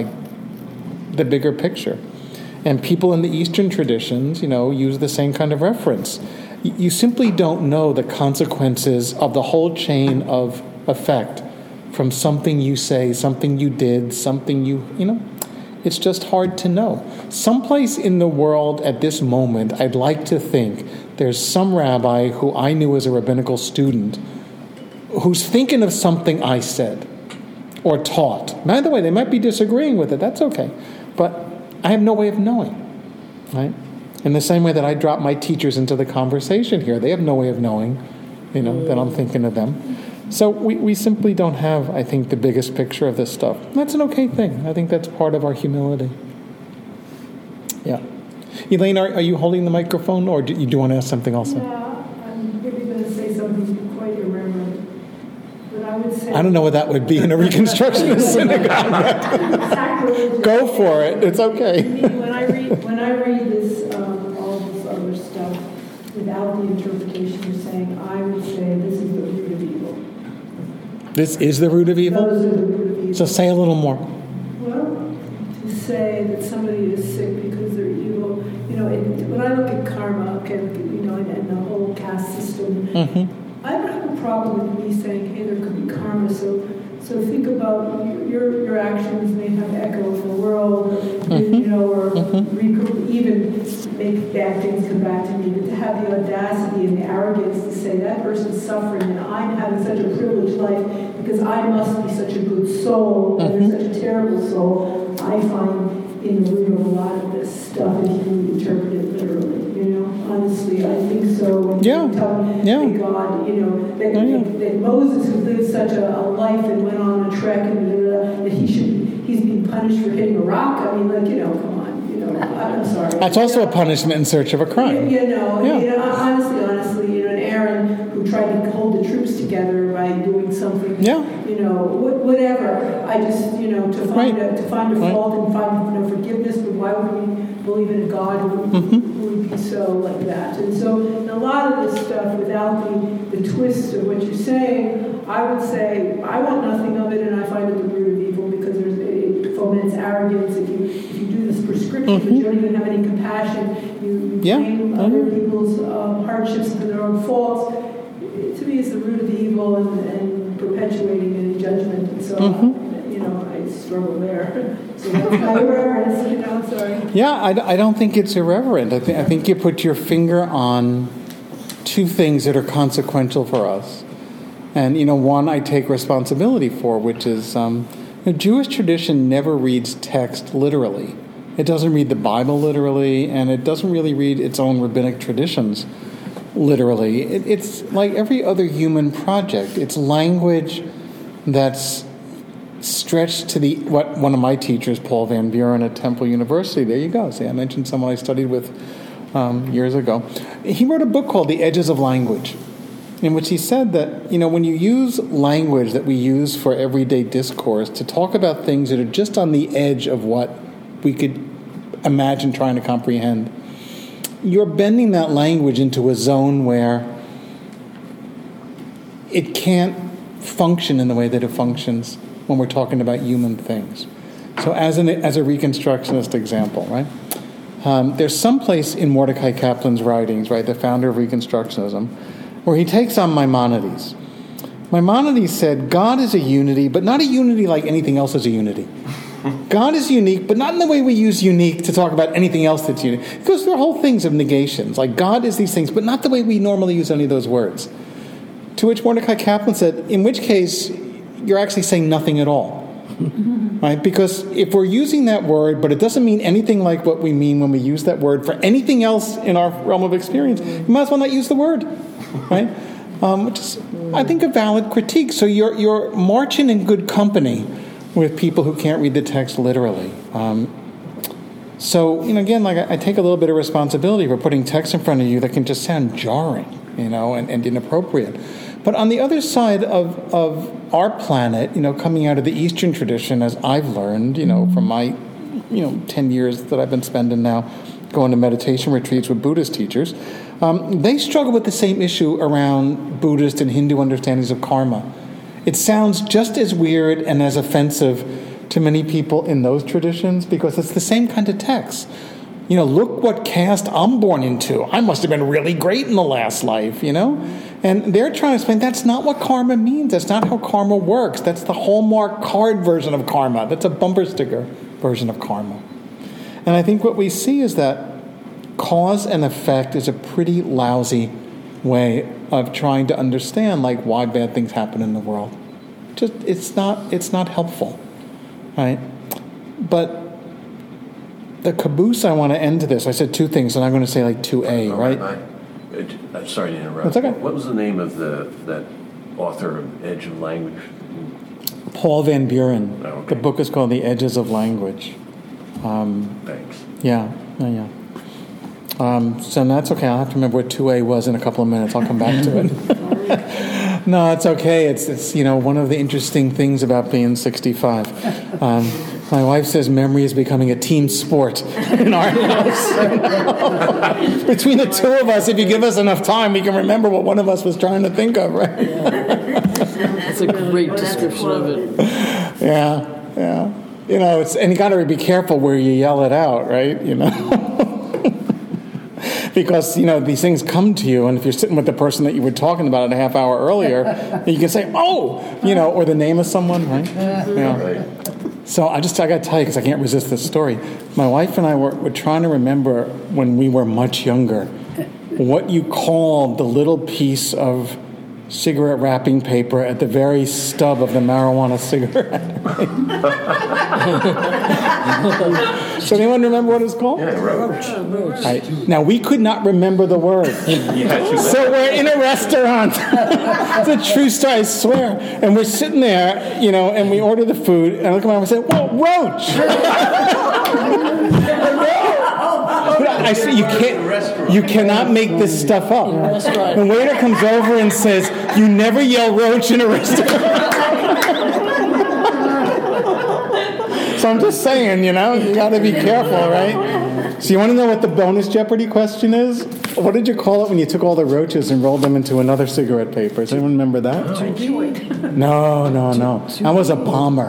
the bigger picture. And people in the Eastern traditions, use the same kind of reference. You simply don't know the consequences of the whole chain of effect from something you say, something you did, something it's just hard to know. Someplace in the world at this moment, I'd like to think there's some rabbi who I knew as a rabbinical student who's thinking of something I said or taught. By the way, they might be disagreeing with it. That's okay. But I have no way of knowing, right? In the same way that I drop my teachers into the conversation here, they have no way of knowing, that I'm thinking of them. So we simply don't have, I think, the biggest picture of this stuff. That's an okay thing. I think that's part of our humility. Yeah. Elaine, are you holding the microphone, or do you want to ask something also? Yeah, I'm really going to say something quite irreverent. But I would say... I don't know what that would be in a Reconstructionist synagogue. Go for it. It's okay. When I read this, all this other stuff, without the interpretation you're saying, I would say this is the root of evil. This is the root of evil? Those are the root of evil. So say a little more. Well, to say that somebody is sick because they're evil, when I look at karma, and the whole caste system, I don't have a problem with me saying, hey, there could be karma. So think about your actions may have echo in the world, or even make bad things come back to me. But to have the audacity and the arrogance to say that person's suffering and I'm having such a privileged life because I must be such a good soul and they're such a terrible soul, I find in the root of a lot of this stuff if you interpret it literally. Honestly, I think so. When you tell me that God, that Moses, who lived such a life and went on a trek, and that he's being punished for hitting a rock. I mean, come on, I'm sorry. That's also a punishment in search of a crime. Honestly, and Aaron, who tried to hold the troops together by doing something, whatever. I just, to find a fault and find forgiveness, but why would we believe in a God who would be so like that? And so a lot of this stuff, without the twist of what you're saying, I would say I want nothing of it, and I find it the root of evil because it foments arrogance. If you do this prescription, but you don't even have any compassion, you blame other people's hardships for their own faults. To me, it's the root of the evil and perpetuating any judgment. And so, I struggle there. So that's my irreverence, sorry. Yeah, I don't think it's irreverent. I think you put your finger on two things that are consequential for us. And, one I take responsibility for, which is the Jewish tradition never reads text literally. It doesn't read the Bible literally, and it doesn't really read its own rabbinic traditions literally. It's like every other human project. It's language that's stretched to what one of my teachers, Paul Van Buren at Temple University, there you go. See, I mentioned someone I studied with years ago. He wrote a book called The Edges of Language, in which he said that, when you use language that we use for everyday discourse to talk about things that are just on the edge of what we could imagine trying to comprehend, you're bending that language into a zone where it can't function in the way that it functions when we're talking about human things. So as a Reconstructionist example, right? There's some place in Mordecai Kaplan's writings, right, the founder of Reconstructionism, where he takes on Maimonides. Maimonides said, God is a unity, but not a unity like anything else is a unity. God is unique, but not in the way we use unique to talk about anything else that's unique. It goes through whole things of negations. Like, God is these things, but not the way we normally use any of those words. To which Mordecai Kaplan said, in which case, you're actually saying nothing at all. Right? Because if we're using that word, but it doesn't mean anything like what we mean when we use that word for anything else in our realm of experience, you might as well not use the word. Right? Which is, I think, a valid critique. So you're marching in good company with people who can't read the text literally. So, again, like I take a little bit of responsibility for putting text in front of you that can just sound jarring, and inappropriate. But on the other side of our planet, coming out of the Eastern tradition, as I've learned, from my, 10 years that I've been spending now going to meditation retreats with Buddhist teachers, they struggle with the same issue around Buddhist and Hindu understandings of karma. It sounds just as weird and as offensive to many people in those traditions because it's the same kind of text. Look what caste I'm born into. I must have been really great in the last life, And they're trying to explain that's not what karma means. That's not how karma works. That's the Hallmark card version of karma. That's a bumper sticker version of karma. And I think what we see is that cause and effect is a pretty lousy way of trying to understand why bad things happen in the world. Just it's not helpful, right? But the caboose I want to end to this. I said two things, and I'm going to say 2A, right? I'm sorry to interrupt. That's okay. What was the name of that author of Edge of Language? Paul Van Buren. Oh, okay. The book is called The Edges of Language. Thanks. Yeah. So that's okay. I'll have to remember what 2A was in a couple of minutes. I'll come back to it. No, it's okay. It's one of the interesting things about being 65. My wife says memory is becoming a team sport in our house. Between the two of us, if you give us enough time, we can remember what one of us was trying to think of, right? That's a great description of it. Yeah. And you got to be careful where you yell it out, right? Because, these things come to you, and if you're sitting with the person that you were talking about a half hour earlier, you can say, or the name of someone, right? Yeah. Right. So I got to tell you, because I can't resist this story. My wife and I were trying to remember when we were much younger what you called the little piece of cigarette wrapping paper at the very stub of the marijuana cigarette. Does anyone remember what it's called? Yeah, roach. Right. Now, we could not remember the word. So we're in a restaurant. It's a true story, I swear. And we're sitting there, and we order the food, and I look at my wife and say, "Whoa, roach!" I said, you cannot make this stuff up. The waiter comes over and says, "You never yell roach in a restaurant." So I'm just saying, you got to be careful, right? So you want to know what the bonus Jeopardy question is? What did you call it when you took all the roaches and rolled them into another cigarette paper? Does anyone remember that? No. I was a bomber.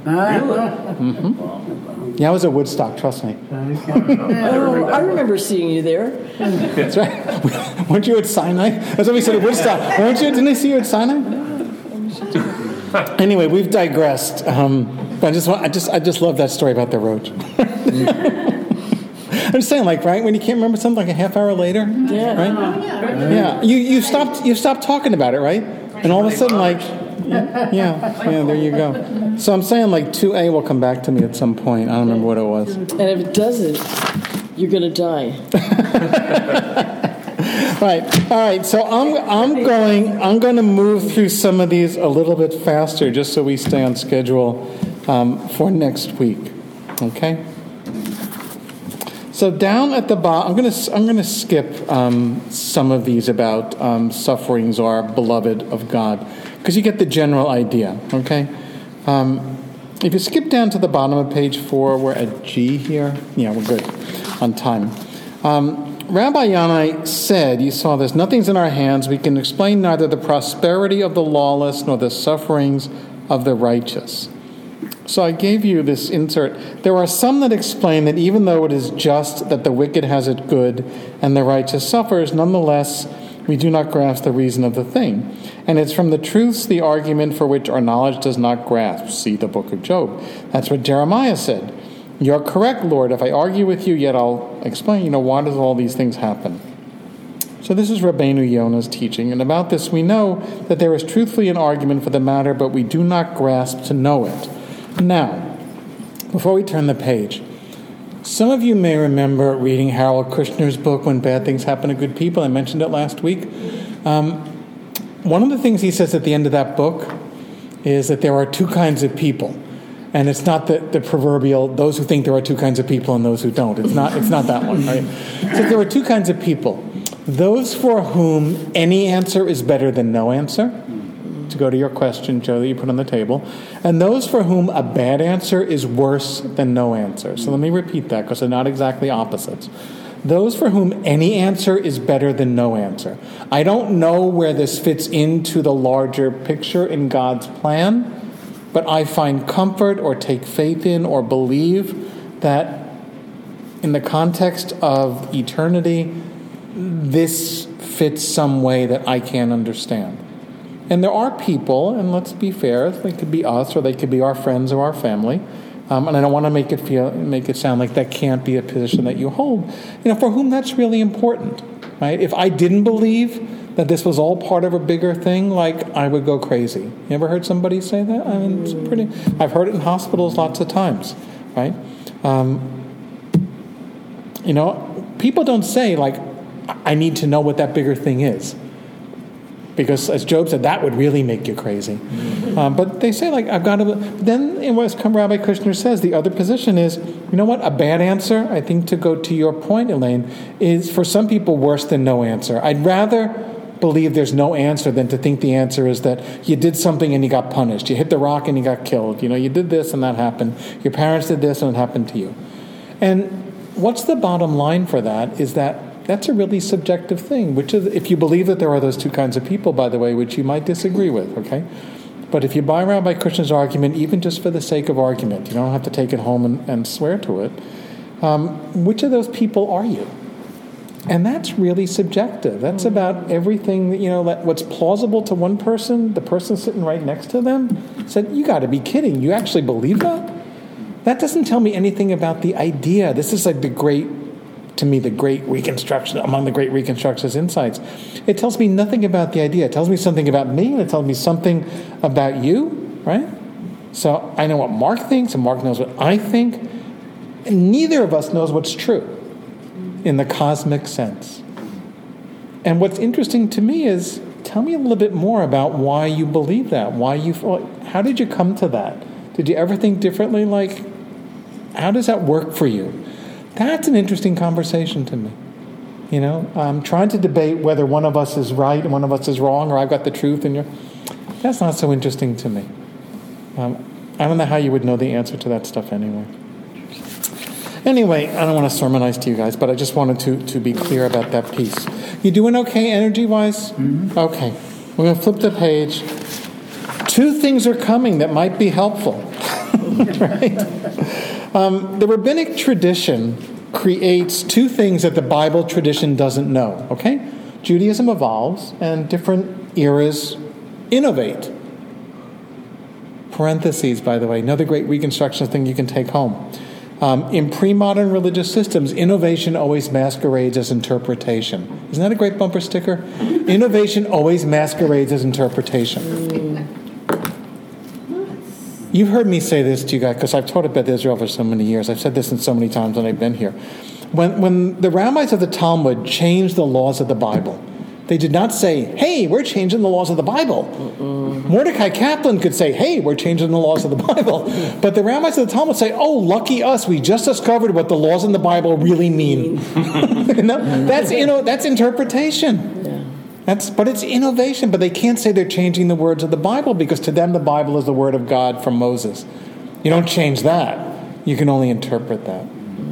Mm-hmm. Yeah, I was at Woodstock, trust me. I remember seeing you there. That's right. Weren't you at Sinai? That's what we said at Woodstock. Didn't they see you at Sinai? Anyway, we've digressed. But I just love that story about the roach. I'm just saying, right, when you can't remember something a half hour later, yeah, right? Yeah. You stopped talking about it, right? And all of a sudden, yeah, there you go. So I'm saying 2A will come back to me at some point. I don't remember what it was. And if it doesn't, you're going to die. Right. All right. So I'm going to move through some of these a little bit faster, just so we stay on schedule for next week. Okay. So down at the bottom, I'm going to skip some of these about sufferings are beloved of God, because you get the general idea. Okay. If you skip down to the bottom of page 4, we're at G here. Yeah, we're good on time. Rabbi Yanai said, you saw this, nothing's in our hands. We can explain neither the prosperity of the lawless nor the sufferings of the righteous. So I gave you this insert. There are some that explain that even though it is just that the wicked has it good and the righteous suffers, nonetheless, we do not grasp the reason of the thing. And it's from the truths, the argument for which our knowledge does not grasp. See the book of Job. That's what Jeremiah said. You're correct, Lord. If I argue with you, yet I'll explain, why does all these things happen? So this is Rabbeinu Yonah's teaching. And about this we know that there is truthfully an argument for the matter, but we do not grasp to know it. Now, before we turn the page, some of you may remember reading Harold Kushner's book, When Bad Things Happen to Good People. I mentioned it last week. One of the things he says at the end of that book is that there are two kinds of people. And it's not the proverbial, those who think there are two kinds of people and those who don't. It's not that one, right? So there are two kinds of people. Those for whom any answer is better than no answer, to go to your question, Joe, that you put on the table, and those for whom a bad answer is worse than no answer. So let me repeat that, because they're not exactly opposites. Those for whom any answer is better than no answer. I don't know where this fits into the larger picture in God's plan, but I find comfort or take faith in or believe that in the context of eternity, this fits some way that I can't understand. And there are people, and let's be fair, they could be us or they could be our friends or our family, and I don't want to make it sound like that can't be a position that you hold, for whom that's really important, right? If I didn't believe that this was all part of a bigger thing, I would go crazy. You ever heard somebody say that? I mean, it's pretty. I've heard it in hospitals lots of times, right? People don't say, I need to know what that bigger thing is. Because, as Job said, that would really make you crazy. But they say, I've got to... Then, in what Rabbi Kushner says, the other position is, a bad answer, I think to go to your point, Elaine, is for some people worse than no answer. I'd rather believe there's no answer than to think the answer is that you did something and you got punished. You hit the rock and you got killed. You did this and that happened. Your parents did this and it happened to you. And what's the bottom line for that is that that's a really subjective thing, which is, if you believe that there are those two kinds of people, by the way, which you might disagree with, okay? But if you buy Rabbi Kushner's argument, even just for the sake of argument, you don't have to take it home and swear to it, which of those people are you? And that's really subjective. That's about everything, what's plausible to one person, the person sitting right next to them said, you got to be kidding. You actually believe that? That doesn't tell me anything about the idea. This is the great Reconstruction, among the great Reconstructionist insights. It tells me nothing about the idea. It tells me something about me, and it tells me something about you, right? So I know what Mark thinks, and Mark knows what I think, and neither of us knows what's true in the cosmic sense. And what's interesting to me is, tell me a little bit more about why you believe that, how did you come to that? Did you ever think differently? How does that work for you? That's an interesting conversation to me. Trying to debate whether one of us is right and one of us is wrong, or I've got the truth and that's not so interesting to me. I don't know how you would know the answer to that stuff anyway. Anyway, I don't want to sermonize to you guys, but I just wanted to be clear about that piece. You doing okay energy-wise? Mm-hmm. Okay. We're going to flip the page. 2 things are coming that might be helpful. Right? The rabbinic tradition creates 2 things that the Bible tradition doesn't know, okay? Judaism evolves, and different eras innovate. Parentheses, by the way, another great Reconstructionist thing you can take home. In pre-modern religious systems, innovation always masquerades as interpretation. Isn't that a great bumper sticker? Innovation always masquerades as interpretation. You've heard me say this to you guys, because I've taught at Beth Israel for so many years. I've said this so many times when I've been here. When the rabbis of the Talmud changed the laws of the Bible, they did not say, hey, we're changing the laws of the Bible. Mordecai Kaplan could say, hey, we're changing the laws of the Bible. But the rabbis of the Talmud say, oh, lucky us, we just discovered what the laws in the Bible really mean. That's interpretation. But it's innovation. But they can't say they're changing the words of the Bible, because to them the Bible is the word of God from Moses. You don't change that. You can only interpret that.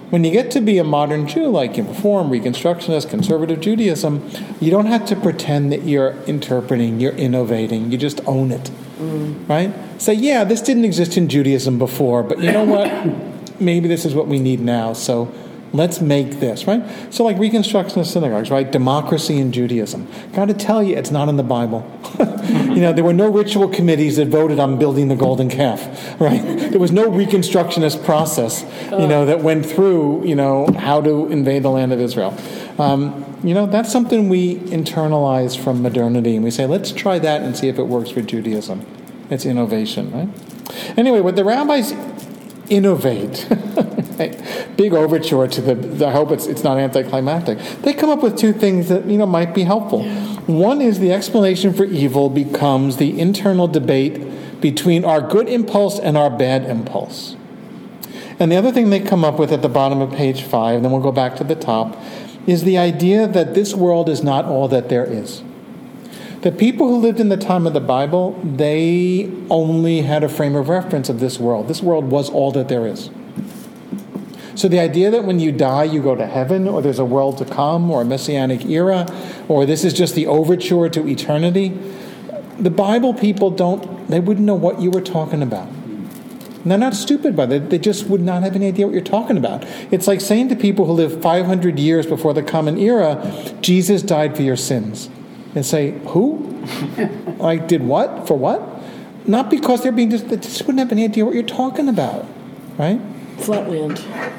When you get to be a modern Jew, like Reform, Reconstructionist, Conservative Judaism, you don't have to pretend that you're interpreting, you're innovating. You just own it, right? Say, yeah, this didn't exist in Judaism before, but you know what? Maybe this is what we need now, so let's make this, right? So like Reconstructionist synagogues, right? Democracy in Judaism. Got to tell you, it's not in the Bible. There were no ritual committees that voted on building the golden calf, right? There was no Reconstructionist process, that went through, how to invade the land of Israel. That's something we internalize from modernity, and we say, let's try that and see if it works for Judaism. It's innovation, right? Anyway, what the rabbis innovate, big overture to the I hope it's not anticlimactic. They come up with two things that might be helpful. One is the explanation for evil becomes the internal debate between our good impulse and our bad impulse. And the other thing they come up with at the bottom of page 5, and then we'll go back to the top, is the idea that this world is not all that there is. The people who lived in the time of the Bible, they only had a frame of reference of this world. This world was all that there is. So the idea that when you die, you go to heaven, or there's a world to come, or a messianic era, or this is just the overture to eternity, the Bible people they wouldn't know what you were talking about. And they're not stupid by it. They just would not have any idea what you're talking about. It's like saying to people who lived 500 years before the Common Era, Jesus died for your sins. And say, who? Like, did what? For what? Not because they just wouldn't have any idea what you're talking about, right? Flatland.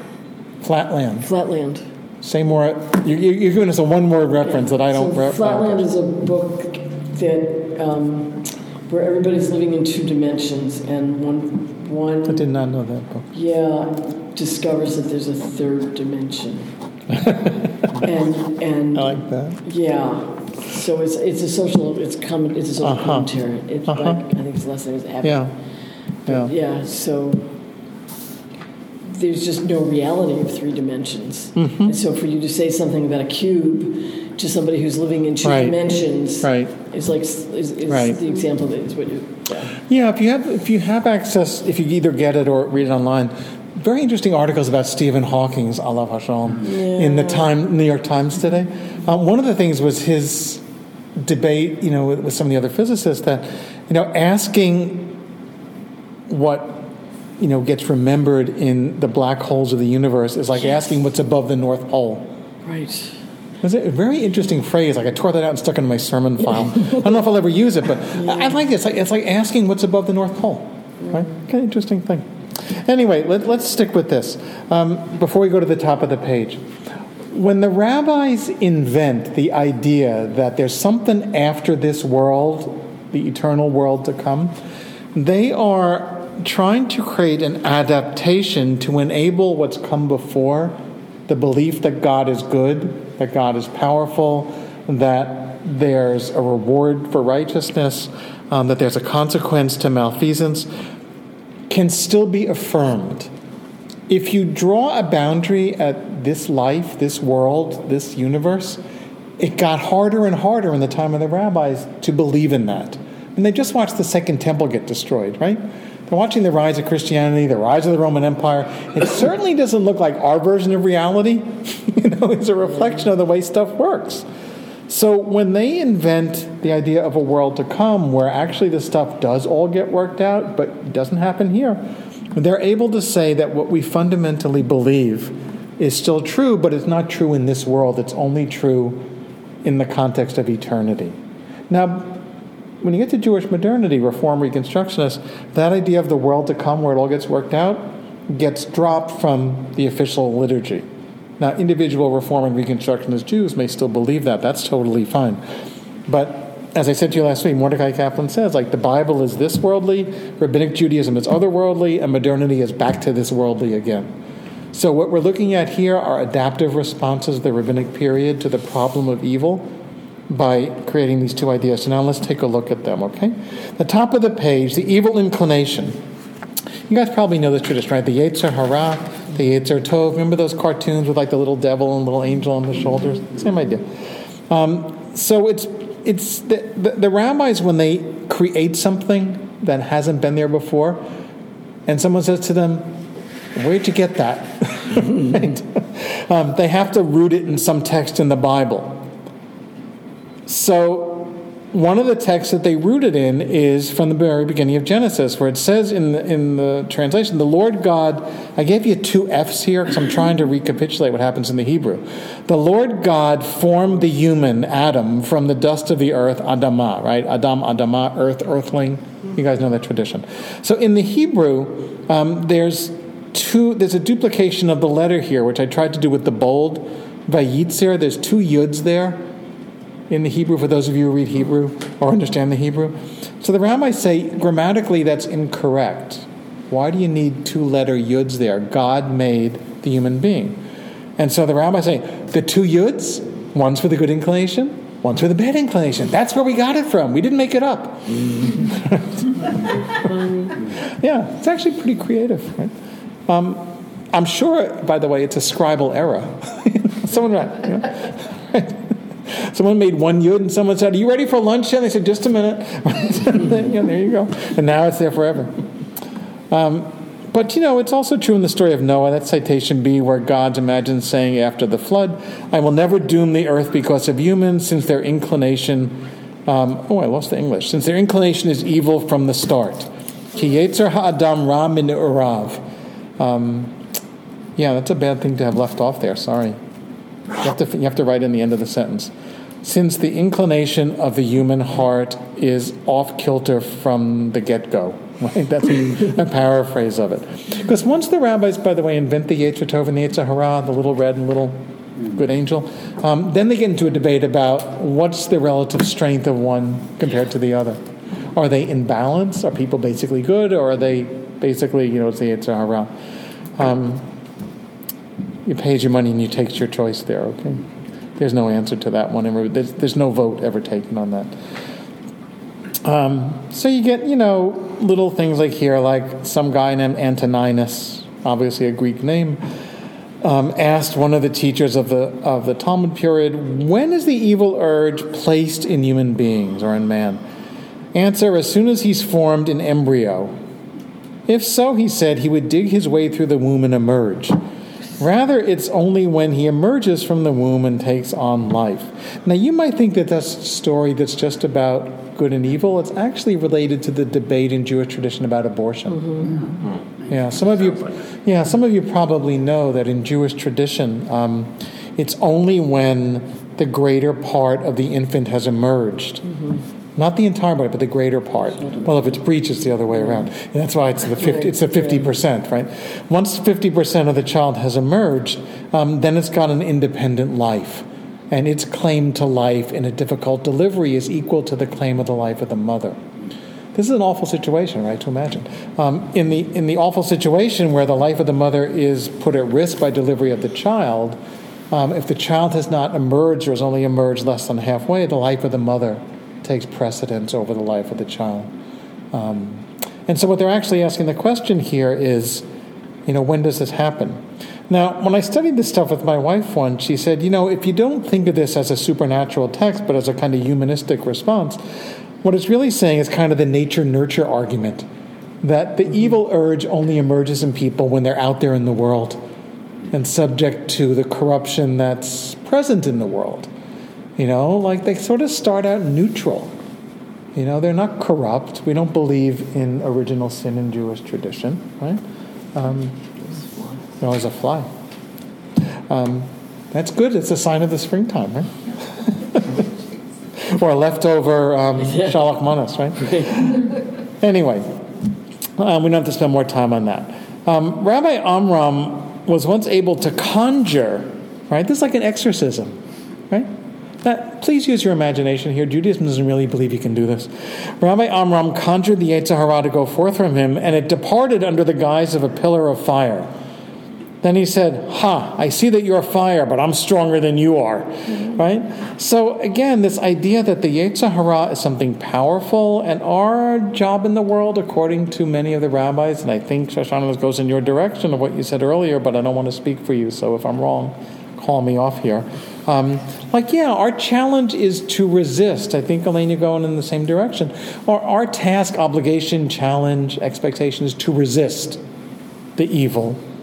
Say more. You're giving us a one-word reference that I don't. Flatland is a book that where everybody's living in two dimensions, and one. I did not know that book. Yeah, discovers that there's a third dimension. and I like that. Yeah. So it's a social commentary. It's like, I think its last name is Abby. Yeah. So there's just no reality of three dimensions. Mm-hmm. And so for you to say something about a cube to somebody who's living in two dimensions, is like the example that is what you. Yeah. If you have access, if you either get it or read it online. Very interesting articles about Stephen Hawking's Alav Hashalom in the New York Times today. One of the things was his debate, with some of the other physicists that, asking what, gets remembered in the black holes of the universe is like asking what's above the North Pole. Right. It's a very interesting phrase. Like I tore that out and stuck it in my sermon file. I don't know if I'll ever use it, but I like it. It's like asking what's above the North Pole. Right? Kind of interesting thing. Anyway, let's stick with this before we go to the top of the page. When the rabbis invent the idea that there's something after this world, the eternal world to come, they are trying to create an adaptation to enable what's come before, the belief that God is good, that God is powerful, that there's a reward for righteousness, that there's a consequence to malfeasance, can still be affirmed. If you draw a boundary at this life, this world, this universe, it got harder and harder in the time of the rabbis to believe in that. And they just watched the Second Temple get destroyed, right? They're watching the rise of Christianity, the rise of the Roman Empire. It certainly doesn't look like our version of reality. It's a reflection of the way stuff works. So when they invent the idea of a world to come where actually this stuff does all get worked out, but it doesn't happen here, they're able to say that what we fundamentally believe is still true, but it's not true in this world. It's only true in the context of eternity. Now, when you get to Jewish modernity, Reform, Reconstructionists, that idea of the world to come where it all gets worked out gets dropped from the official liturgy. Now, individual Reform and Reconstructionist Jews may still believe that. That's totally fine. But as I said to you last week, Mordecai Kaplan says, the Bible is this worldly, Rabbinic Judaism is otherworldly, and modernity is back to this worldly again. So what we're looking at here are adaptive responses of the Rabbinic period to the problem of evil by creating these two ideas. So now let's take a look at them, okay? The top of the page, the evil inclination. You guys probably know this tradition, right? The Yetzer Hara, the Yetzer Tov. Remember those cartoons with the little devil and little angel on the shoulders? Same idea. So it's the rabbis, when they create something that hasn't been there before, and someone says to them, "Where'd you get that?" Right? They have to root it in some text in the Bible. So one of the texts that they root it in is from the very beginning of Genesis, where it says in the translation, the Lord God, I gave you 2 F's here because I'm trying to recapitulate what happens in the Hebrew. The Lord God formed the human, Adam, from the dust of the earth, Adamah, right? Adam, Adamah, earth, earthling. You guys know that tradition. So in the Hebrew, there's a duplication of the letter here, which I tried to do with the bold, Vayitzer. There's 2 yuds there in the Hebrew, for those of you who read Hebrew or understand the Hebrew. So the rabbis say, grammatically, that's incorrect. Why do you need 2-letter yuds there? God made the human being. And so the rabbis say, the 2 yuds, one's for the good inclination, one's for the bad inclination. That's where we got it from. We didn't make it up. Yeah, it's actually pretty creative, right? I'm sure, by the way, it's a scribal error. Someone made 1 yud and someone said, are you ready for lunch? And they said, just a minute. There you go. And now it's there forever. But, it's also true in the story of Noah. That's citation B, where God imagines saying after the flood, I will never doom the earth because of humans, since their inclination... I lost the English. Since their inclination is evil from the start. Ki yetzer ha'adam ra min urav. That's a bad thing to have left off there. Sorry. You have to write in the end of the sentence. Since the inclination of the human heart is off kilter from the get-go. Right? That's a paraphrase of it. Because once the rabbis, by the way, invent the Yetzer Tov and the Yetzer Hara, the little red and little good angel, then they get into a debate about what's the relative strength of one compared to the other. Are they in balance? Are people basically good? Or are they basically, it's the Yetzer Hara? You pay your money and you take your choice there, okay? There's no answer to that one. There's no vote ever taken on that. So you get, little things like here, like some guy named Antoninus, obviously a Greek name, asked one of the teachers of the Talmud period, when is the evil urge placed in human beings or in man? Answer, as soon as he's formed in embryo. If so, he said, he would dig his way through the womb and emerge. Rather, it's only when he emerges from the womb and takes on life. Now, you might think that that's a story that's just about good and evil. It's actually related to the debate in Jewish tradition about abortion. Mm-hmm. Yeah, some of you probably know that in Jewish tradition, it's only when the greater part of the infant has emerged. Mm-hmm. Not the entire body, but the greater part. Well, if it's breech, it's the other way around. And that's why it's the 50%, right? Once 50% of the child has emerged, then it's got an independent life. And its claim to life in a difficult delivery is equal to the claim of the life of the mother. This is an awful situation, right, to imagine. In the awful situation where the life of the mother is put at risk by delivery of the child, if the child has not emerged or has only emerged less than halfway, the life of the mother takes precedence over the life of the child. And so what they're actually asking the question here is, when does this happen? Now, when I studied this stuff with my wife once, she said, if you don't think of this as a supernatural text, but as a kind of humanistic response, what it's really saying is kind of the nature-nurture argument, that the evil urge only emerges in people when they're out there in the world and subject to the corruption that's present in the world. Like they sort of start out neutral. They're not corrupt. We don't believe in original sin in Jewish tradition, right? There's a fly. That's good. It's a sign of the springtime, right? Or a leftover Shalach Manas, right? Anyway, we don't have to spend more time on that. Rabbi Amram was once able to conjure, right? This is like an exorcism, right? Please use your imagination here. Judaism doesn't really believe you can do this. Rabbi Amram conjured the Yetzer Hara to go forth from him, and it departed under the guise of a pillar of fire. Then he said, I see that you're fire, but I'm stronger than you are. Mm-hmm. Right? So again, this idea that the Yetzer Hara is something powerful, and our job in the world, according to many of the rabbis, and I think Shoshana goes in your direction of what you said earlier, but I don't want to speak for you, so if I'm wrong, call me off here. Our challenge is to resist. I think, Elaine, you're going in the same direction. Our task, obligation, challenge, expectation is to resist the evil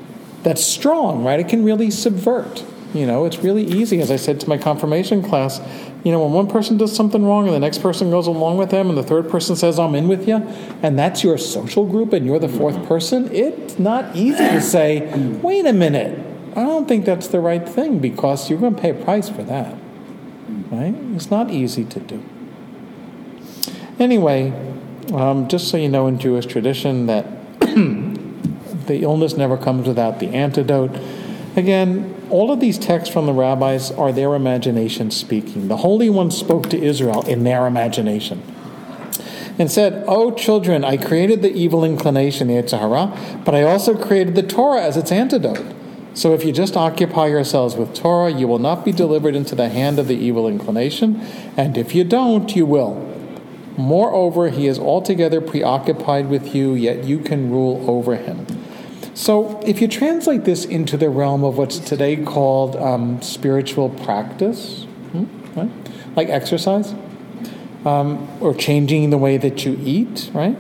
that's strong, right? It can really subvert. It's really easy, as I said to my confirmation class, when one person does something wrong and the next person goes along with them and the third person says, I'm in with you, and that's your social group and you're the fourth person, it's not easy to say, wait a minute, I don't think that's the right thing, because you're going to pay a price for that, right? It's not easy to do. Anyway, just so you know, in Jewish tradition that the illness never comes without the antidote. Again, all of these texts from the rabbis are their imagination speaking. The Holy One spoke to Israel in their imagination and said, "O children, I created the evil inclination, the Yetzer Hara, but I also created the Torah as its antidote. So if you just occupy yourselves with Torah, you will not be delivered into the hand of the evil inclination, and if you don't, you will. Moreover, he is altogether preoccupied with you, yet you can rule over him." So if you translate this into the realm of what's today called spiritual practice, right? Like exercise, or changing the way that you eat, right?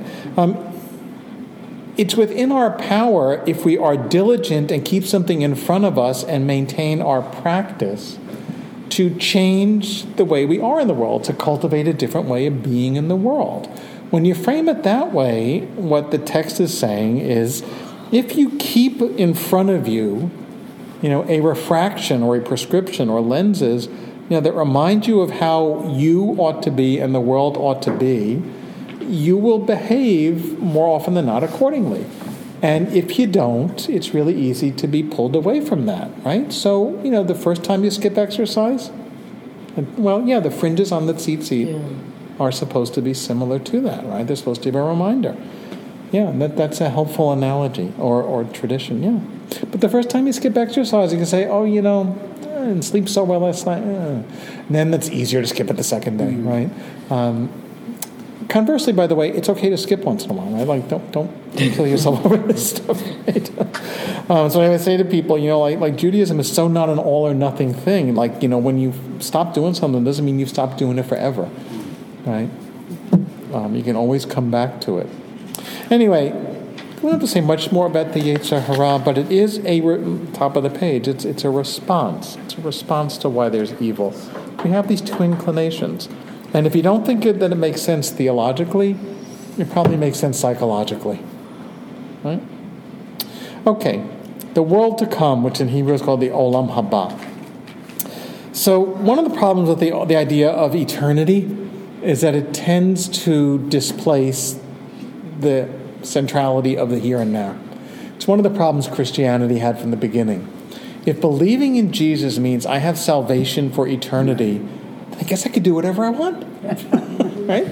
It's within our power, if we are diligent and keep something in front of us and maintain our practice, to change the way we are in the world, to cultivate a different way of being in the world. When you frame it that way, what the text is saying is, if you keep in front of you, a refraction or a prescription or lenses, that remind you of how you ought to be and the world ought to be, you will behave more often than not accordingly. And if you don't, it's really easy to be pulled away from that, right? So, the first time you skip exercise, the fringes on the tzitzit are supposed to be similar to that, right? They're supposed to be a reminder. Yeah, that's a helpful analogy or tradition, yeah. But the first time you skip exercise, you can say, I didn't sleep so well last night. And then it's easier to skip it the second day, right? Conversely, by the way, it's okay to skip once in a while, right? Like, don't kill yourself over this stuff, right? So I would say to people, like Judaism is so not an all or nothing thing. Like, when you stop doing something, doesn't mean you've stopped doing it forever, right? You can always come back to it. Anyway, we don't have to say much more about the Yetzer Hara, but it is top of the page. It's a response. It's a response to why there's evil. We have these two inclinations. And if you don't think that it makes sense theologically, it probably makes sense psychologically. Right? Okay, the world to come, which in Hebrew is called the Olam Haba. So one of the problems with the idea of eternity is that it tends to displace the centrality of the here and now. It's one of the problems Christianity had from the beginning. If believing in Jesus means I have salvation for eternity, I guess I could do whatever I want. Right?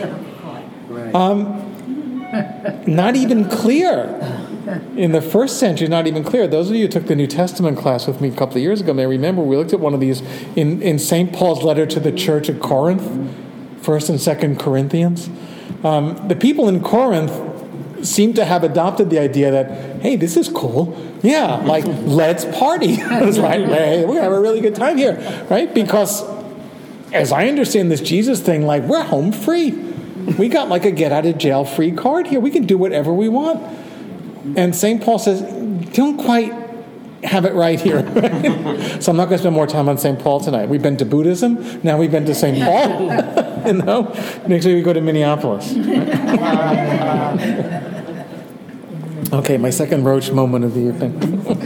Not even clear. In the first century, not even clear. Those of you who took the New Testament class with me a couple of years ago may remember we looked at one of these in St. Paul's letter to the church at Corinth, 1st and 2nd Corinthians. The people in Corinth seem to have adopted the idea that, hey, this is cool. Yeah, like, let's party. It's like, hey, we're going to have a really good time here, right? Because as I understand this Jesus thing, like, we're home free. We got like a get-out-of-jail-free card here. We can do whatever we want. And St. Paul says, don't quite have it right here. Right? So I'm not going to spend more time on St. Paul tonight. We've been to Buddhism. Now we've been to St. Paul. Next week we go to Minneapolis. Okay, my second Roach moment of the evening.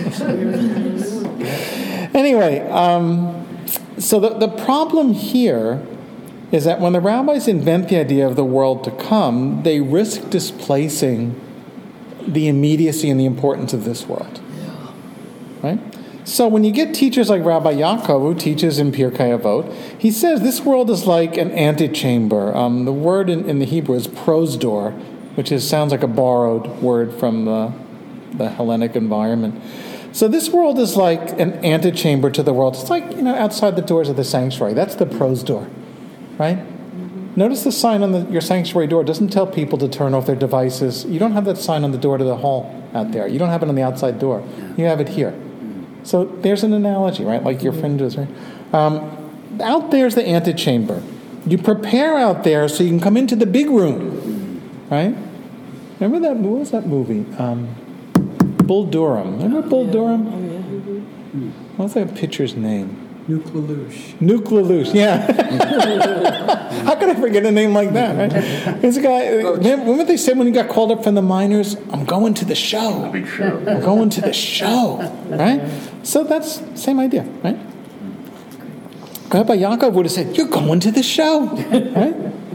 Anyway, so the problem here is that when the rabbis invent the idea of the world to come, they risk displacing the immediacy and the importance of this world. Right? So when you get teachers like Rabbi Yaakov, who teaches in Pirkei Avot, he says this world is like an antechamber. The word in the Hebrew is prosdor, which sounds like a borrowed word from the Hellenic environment. So this world is like an antechamber to the world. It's like, outside the doors of the sanctuary. That's the prosdor, right? Notice the sign on your sanctuary door. It doesn't tell people to turn off their devices. You don't have that sign on the door to the hall out there. You don't have it on the outside door. You have it here. So there's an analogy, right? Like your friend does, right? Out there's the antechamber. You prepare out there so you can come into the big room, right? Remember that? What was that movie? Bull Durham. Remember Bull Durham? Oh, yeah. What's that pitcher's name? Nuke LaLoosh. Nuke LaLoosh, yeah. How could I forget a name like that, right? This guy, remember what they said when he got called up from the minors? I'm going to the show. Big show. I'm going to the show, right? So that's the same idea, right? Rabbi Yaakov would have said, you're going to the show, right?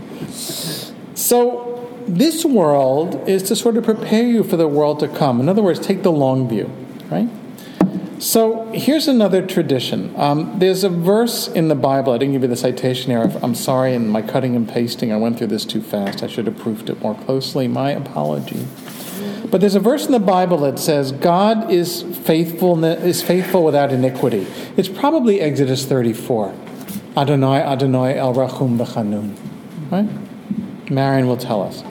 So this world is to sort of prepare you for the world to come. In other words, take the long view, right? So here's another tradition. There's a verse in the Bible. I didn't give you the citation here. I'm sorry, in my cutting and pasting, I went through this too fast. I should have proofed it more closely. My apology. But there's a verse in the Bible that says God is faithful without iniquity. It's probably Exodus 34. Adonai, Adonai, El Rachum B'Chanun. Right? Marion will tell us.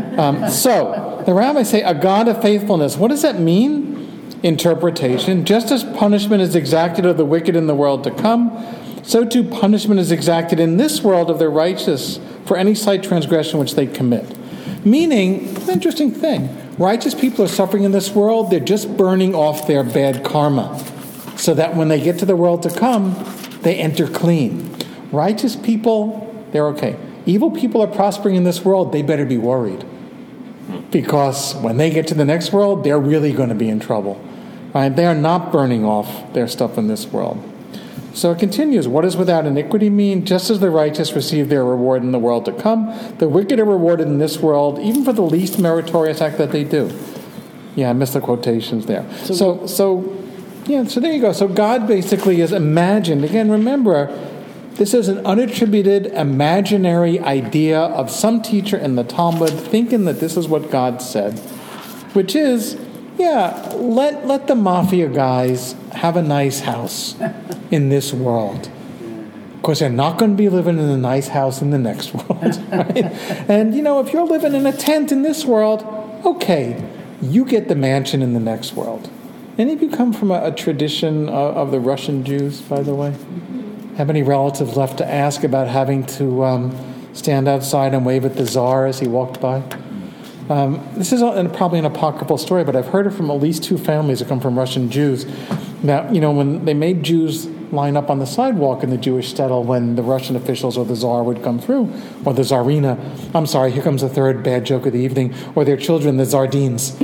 So the rabbis say, a God of faithfulness. What does that mean? Interpretation. Just as punishment is exacted of the wicked in the world to come, so too punishment is exacted in this world of the righteous for any slight transgression which they commit. Meaning, it's an interesting thing. Righteous people are suffering in this world. They're just burning off their bad karma, so that when they get to the world to come, they enter clean. Righteous people, they're okay. Evil people are prospering in this world. They better be worried, because when they get to the next world, they're really going to be in trouble. Right? They are not burning off their stuff in this world. So it continues. What does without iniquity mean? Just as the righteous receive their reward in the world to come, the wicked are rewarded in this world, even for the least meritorious act that they do. Yeah, I missed the quotations there. So there you go. So God basically is imagined. Again, remember, this is an unattributed, imaginary idea of some teacher in the Talmud thinking that this is what God said, which is, let the mafia guys have a nice house in this world. Of course, they're not going to be living in a nice house in the next world, right? And, if you're living in a tent in this world, okay, you get the mansion in the next world. Any of you come from a tradition of the Russian Jews, by the way? Have any relatives left to ask about having to stand outside and wave at the Tsar as he walked by? This is probably an apocryphal story, but I've heard it from at least 2 families that come from Russian Jews. That, when they made Jews line up on the sidewalk in the Jewish shtetl when the Russian officials or the Tsar would come through, or the Tsarina, I'm sorry, here comes the third bad joke of the evening, or their children, the Tsardines.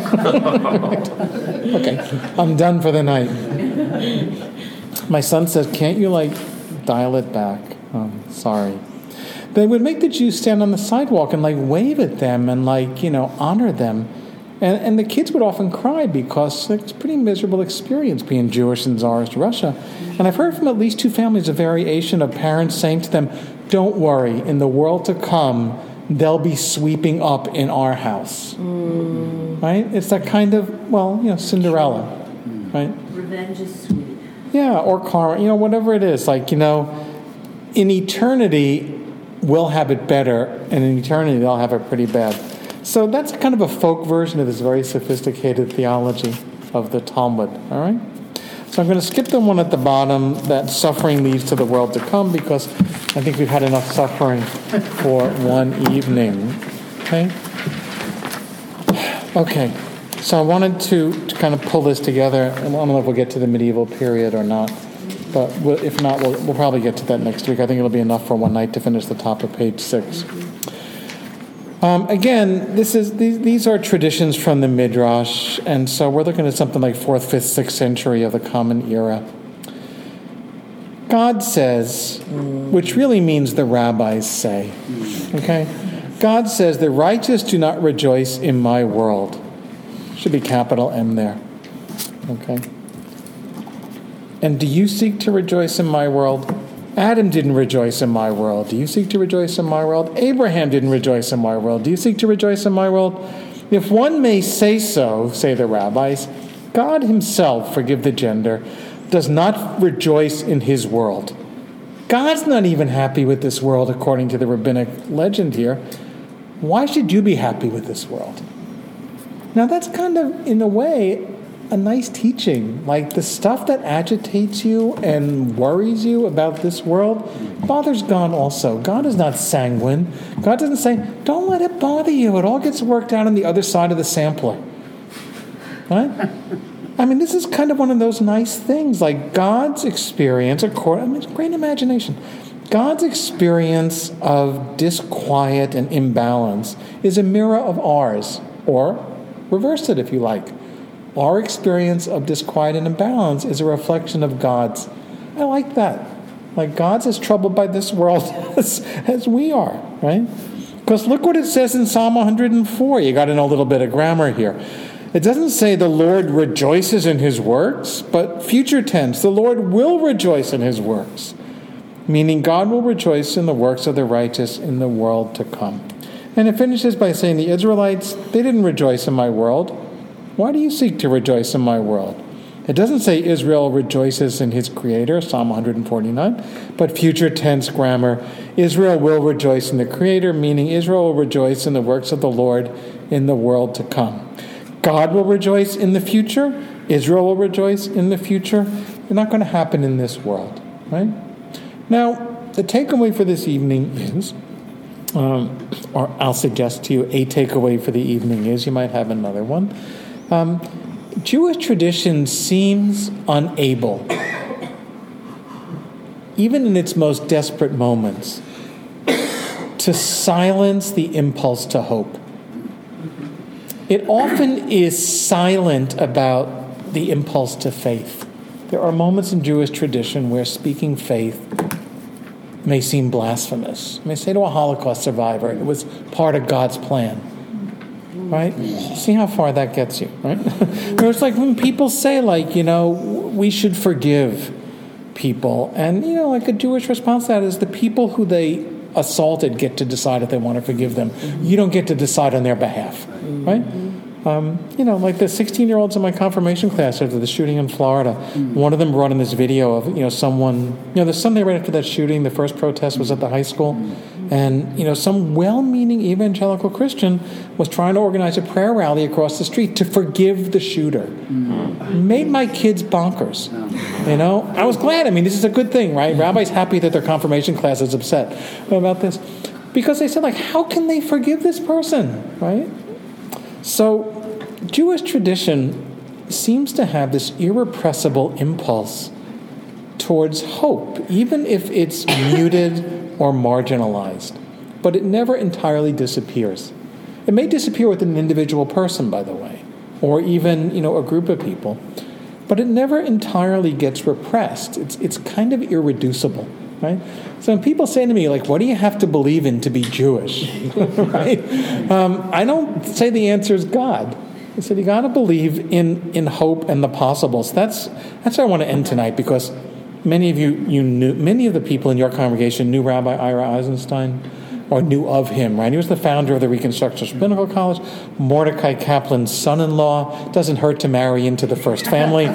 Okay, I'm done for the night. My son says, can't you, dial it back? Oh, sorry. They would make the Jews stand on the sidewalk and, wave at them and, honor them. And the kids would often cry because it's a pretty miserable experience being Jewish in Tsarist Russia. And I've heard from at least 2 families a variation of parents saying to them, don't worry, in the world to come, they'll be sweeping up in our house. Right? It's that kind of, Cinderella. Right? Revenge is sweet. Yeah, or karma, whatever it is. In eternity, we'll have it better, and in eternity, they'll have it pretty bad. So that's kind of a folk version of this very sophisticated theology of the Talmud, all right? So I'm going to skip the one at the bottom, that suffering leads to the world to come, because I think we've had enough suffering for one evening, okay? Okay. So I wanted to kind of pull this together. I don't know if we'll get to the medieval period or not, but if not, we'll probably get to that next week. I think it'll be enough for one night to finish the top of page 6. Again, these are traditions from the Midrash, and so we're looking at something like 4th, 5th, 6th century of the Common Era. God says, which really means the rabbis say, okay? God says, the righteous do not rejoice in my world. Should be capital M there. Okay. And do you seek to rejoice in my world? Adam didn't rejoice in my world. Do you seek to rejoice in my world? Abraham didn't rejoice in my world. Do you seek to rejoice in my world? If one may say so, say the rabbis, God himself, forgive the gender, does not rejoice in his world. God's not even happy with this world, according to the rabbinic legend here. Why should you be happy with this world? Now that's kind of, in a way, a nice teaching. The stuff that agitates you and worries you about this world bothers God also. God is not sanguine. God doesn't say, don't let it bother you. It all gets worked out on the other side of the sampler. right? I mean, this is kind of one of those nice things, like God's experience, great imagination. God's experience of disquiet and imbalance is a mirror of ours, or reverse it if you like. Our experience of disquiet and imbalance is a reflection of God's. I like that. Like God's as troubled by this world as we are, right? Because look what it says in Psalm 104. You got to know a little bit of grammar here. It doesn't say the Lord rejoices in his works, but future tense, the Lord will rejoice in his works. Meaning God will rejoice in the works of the righteous in the world to come. And it finishes by saying the Israelites, they didn't rejoice in my world. Why do you seek to rejoice in my world? It doesn't say Israel rejoices in his creator, Psalm 149, but future tense grammar, Israel will rejoice in the creator, meaning Israel will rejoice in the works of the Lord in the world to come. God will rejoice in the future. Israel will rejoice in the future. They're not going to happen in this world, right? Now, the takeaway for this evening is, or I'll suggest to you a takeaway for the evening is, you might have another one. Jewish tradition seems unable, even in its most desperate moments, to silence the impulse to hope. It often is silent about the impulse to faith. There are moments in Jewish tradition where speaking faith may seem blasphemous. You may say to a Holocaust survivor, it was part of God's plan. Right? See how far that gets you, right? It's like when people say, like, we should forgive people. And, like a Jewish response to that is the people who they assaulted get to decide if they want to forgive them. You don't get to decide on their behalf, right? Like the 16-year-olds in my confirmation class after the shooting in Florida, one of them brought in this video of, someone, the Sunday right after that shooting, the first protest was at the high school, and, some well-meaning evangelical Christian was trying to organize a prayer rally across the street to forgive the shooter. Made my kids bonkers, I was glad. I mean, this is a good thing, right? Rabbi's happy that their confirmation class is upset about this. Because they said, like, how can they forgive this person, right? So, Jewish tradition seems to have this irrepressible impulse towards hope, even if it's muted or marginalized. But it never entirely disappears. It may disappear with an individual person, by the way, or even, a group of people. But it never entirely gets repressed. It's kind of irreducible, right? So when people say to me, like, what do you have to believe in to be Jewish? Right? I don't say the answer is God. I said you got to believe in hope and the possibles. That's where I want to end tonight, because many of many of the people in your congregation knew Rabbi Ira Eisenstein, or knew of him, right? He was the founder of the Reconstructionist Rabbinical College, Mordecai Kaplan's son-in-law. Doesn't hurt to marry into the first family.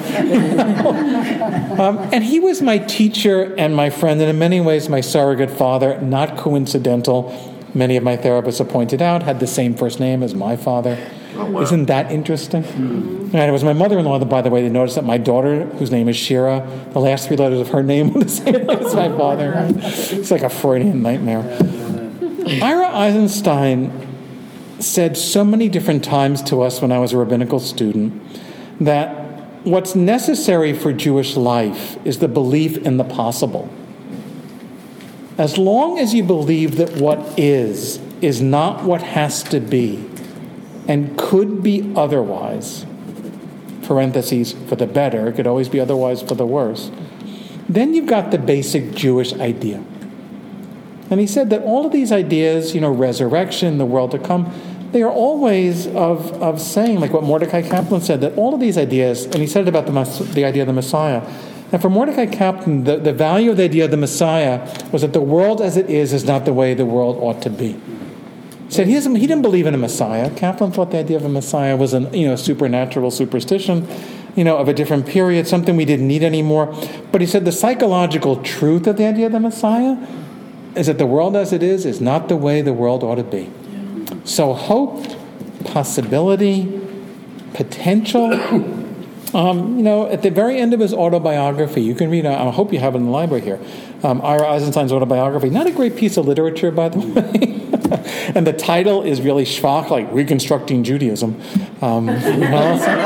And he was my teacher and my friend, and in many ways my surrogate father. Not coincidental. Many of my therapists have pointed out, had the same first name as my father. Oh, wow. Isn't that interesting? Mm-hmm. And it was my mother-in-law that, by the way, they noticed that my daughter, whose name is Shira, the last three letters of her name were the same as my father. It's like a Freudian nightmare. Ira Eisenstein said so many different times to us when I was a rabbinical student that what's necessary for Jewish life is the belief in the possible. As long as you believe that what is not what has to be and could be otherwise, parentheses, for the better, it could always be otherwise for the worse, then you've got the basic Jewish idea. And he said that all of these ideas, resurrection, the world to come, they are all ways of saying, like what Mordecai Kaplan said, that all of these ideas, and he said it about the idea of the Messiah, and for Mordecai Kaplan, the value of the idea of the Messiah was that the world as it is not the way the world ought to be. He said he didn't believe in a Messiah. Kaplan thought the idea of a Messiah was a supernatural superstition, of a different period, something we didn't need anymore. But he said the psychological truth of the idea of the Messiah is that the world as it is not the way the world ought to be. So hope, possibility, potential. At the very end of his autobiography, you can read, I hope you have it in the library here, Ira Eisenstein's autobiography. Not a great piece of literature, by the way. And the title is really schwach, like Reconstructing Judaism.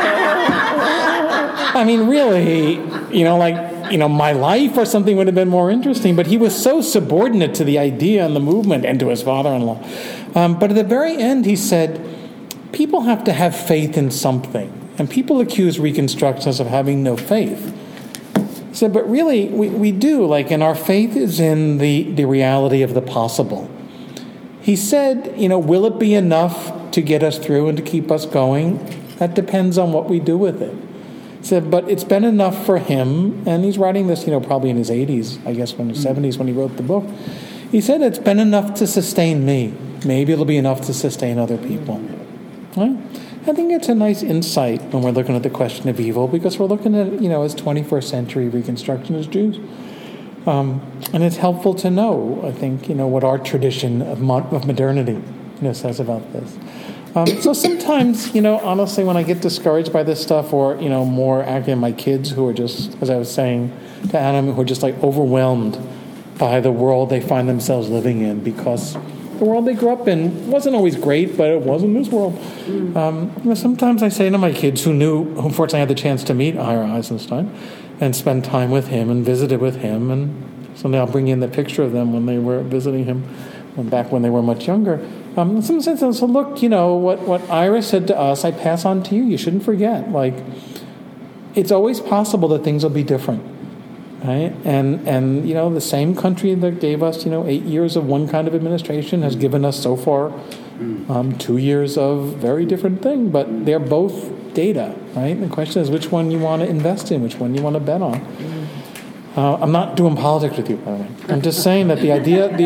I mean, really, my life or something would have been more interesting, but he was so subordinate to the idea and the movement and to his father-in-law. But at the very end, he said, people have to have faith in something. And people accuse Reconstructionists of having no faith. He said, but really, we do. And our faith is in the reality of the possible. He said, will it be enough to get us through and to keep us going? That depends on what we do with it. He said, but it's been enough for him, and he's writing this, probably in his 80s, I guess, in his 70s when he wrote the book. He said, it's been enough to sustain me. Maybe it'll be enough to sustain other people. Right? I think it's a nice insight when we're looking at the question of evil, because we're looking at, as 21st century Reconstructionist Jews. And it's helpful to know, I think, what our tradition of modernity, says about this. So sometimes, honestly, when I get discouraged by this stuff, or, more acting my kids who are just, as I was saying to Adam, who are just overwhelmed by the world they find themselves living in, because the world they grew up in wasn't always great, but it wasn't this world. Sometimes I say to my kids who unfortunately had the chance to meet Ira Eisenstein and spend time with him and visited with him, and someday I'll bring in the picture of them when they were visiting him, back when they were much younger. In some sense, so look, what Ira said to us, I pass on to you. You shouldn't forget. It's always possible that things will be different. Right? And the same country that gave us, 8 years of one kind of administration has given us so far 2 years of very different thing, but they're both data, right? And the question is which one you want to invest in, which one you want to bet on. I'm not doing politics with you, by the way. I'm just saying that the idea of the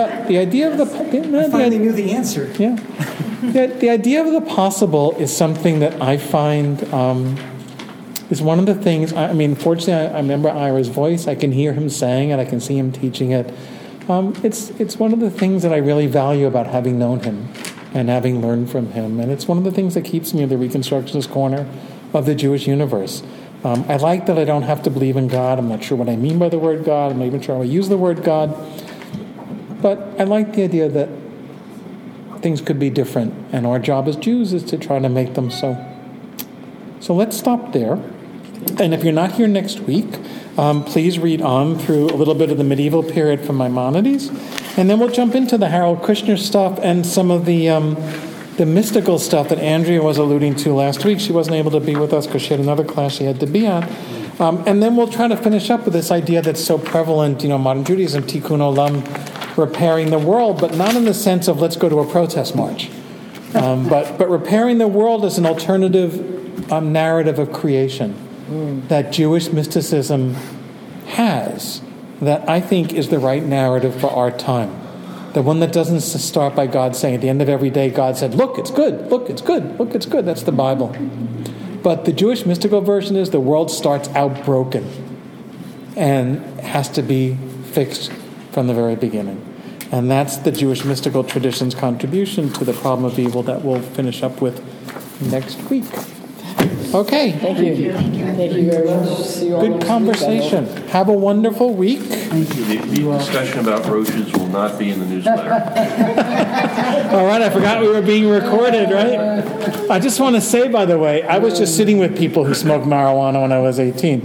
I finally knew the answer. Yeah. The idea of the possible is something that I find is one of the things. Fortunately, I remember Ira's voice. I can hear him saying it. I can see him teaching it. It's one of the things that I really value about having known him and having learned from him. And it's one of the things that keeps me in the Reconstructionist corner of the Jewish universe. I like that I don't have to believe in God. I'm not sure what I mean by the word God. I'm not even sure how I use the word God. But I like the idea that things could be different. And our job as Jews is to try to make them so. So let's stop there. And if you're not here next week, please read on through a little bit of the medieval period from Maimonides. And then we'll jump into the Harold Kushner stuff and some of the mystical stuff that Andrea was alluding to last week. She wasn't able to be with us because she had another class she had to be on. And then we'll try to finish up with this idea that's so prevalent, modern Judaism, Tikkun Olam, repairing the world, but not in the sense of let's go to a protest march. But repairing the world as an alternative narrative of creation that Jewish mysticism has, that I think is the right narrative for our time. The one that doesn't start by God saying at the end of every day, God said, look, it's good, look, it's good, look, it's good. That's the Bible. But the Jewish mystical version is the world starts out broken and has to be fixed from the very beginning. And that's the Jewish mystical tradition's contribution to the problem of evil that we'll finish up with next week. Okay. Thank you. Thank you very much. See you all Good conversation. Have a wonderful week. Thank you. The discussion about roaches will not be in the newsletter. All right, I forgot we were being recorded, right? I just want to say, by the way, I was just sitting with people who smoked marijuana when I was 18.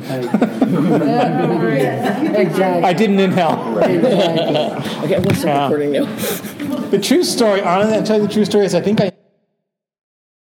Exactly. I didn't inhale. Exactly. Okay, I'm going to stop recording now. The true story, honestly, I'll tell you the true story is I think I...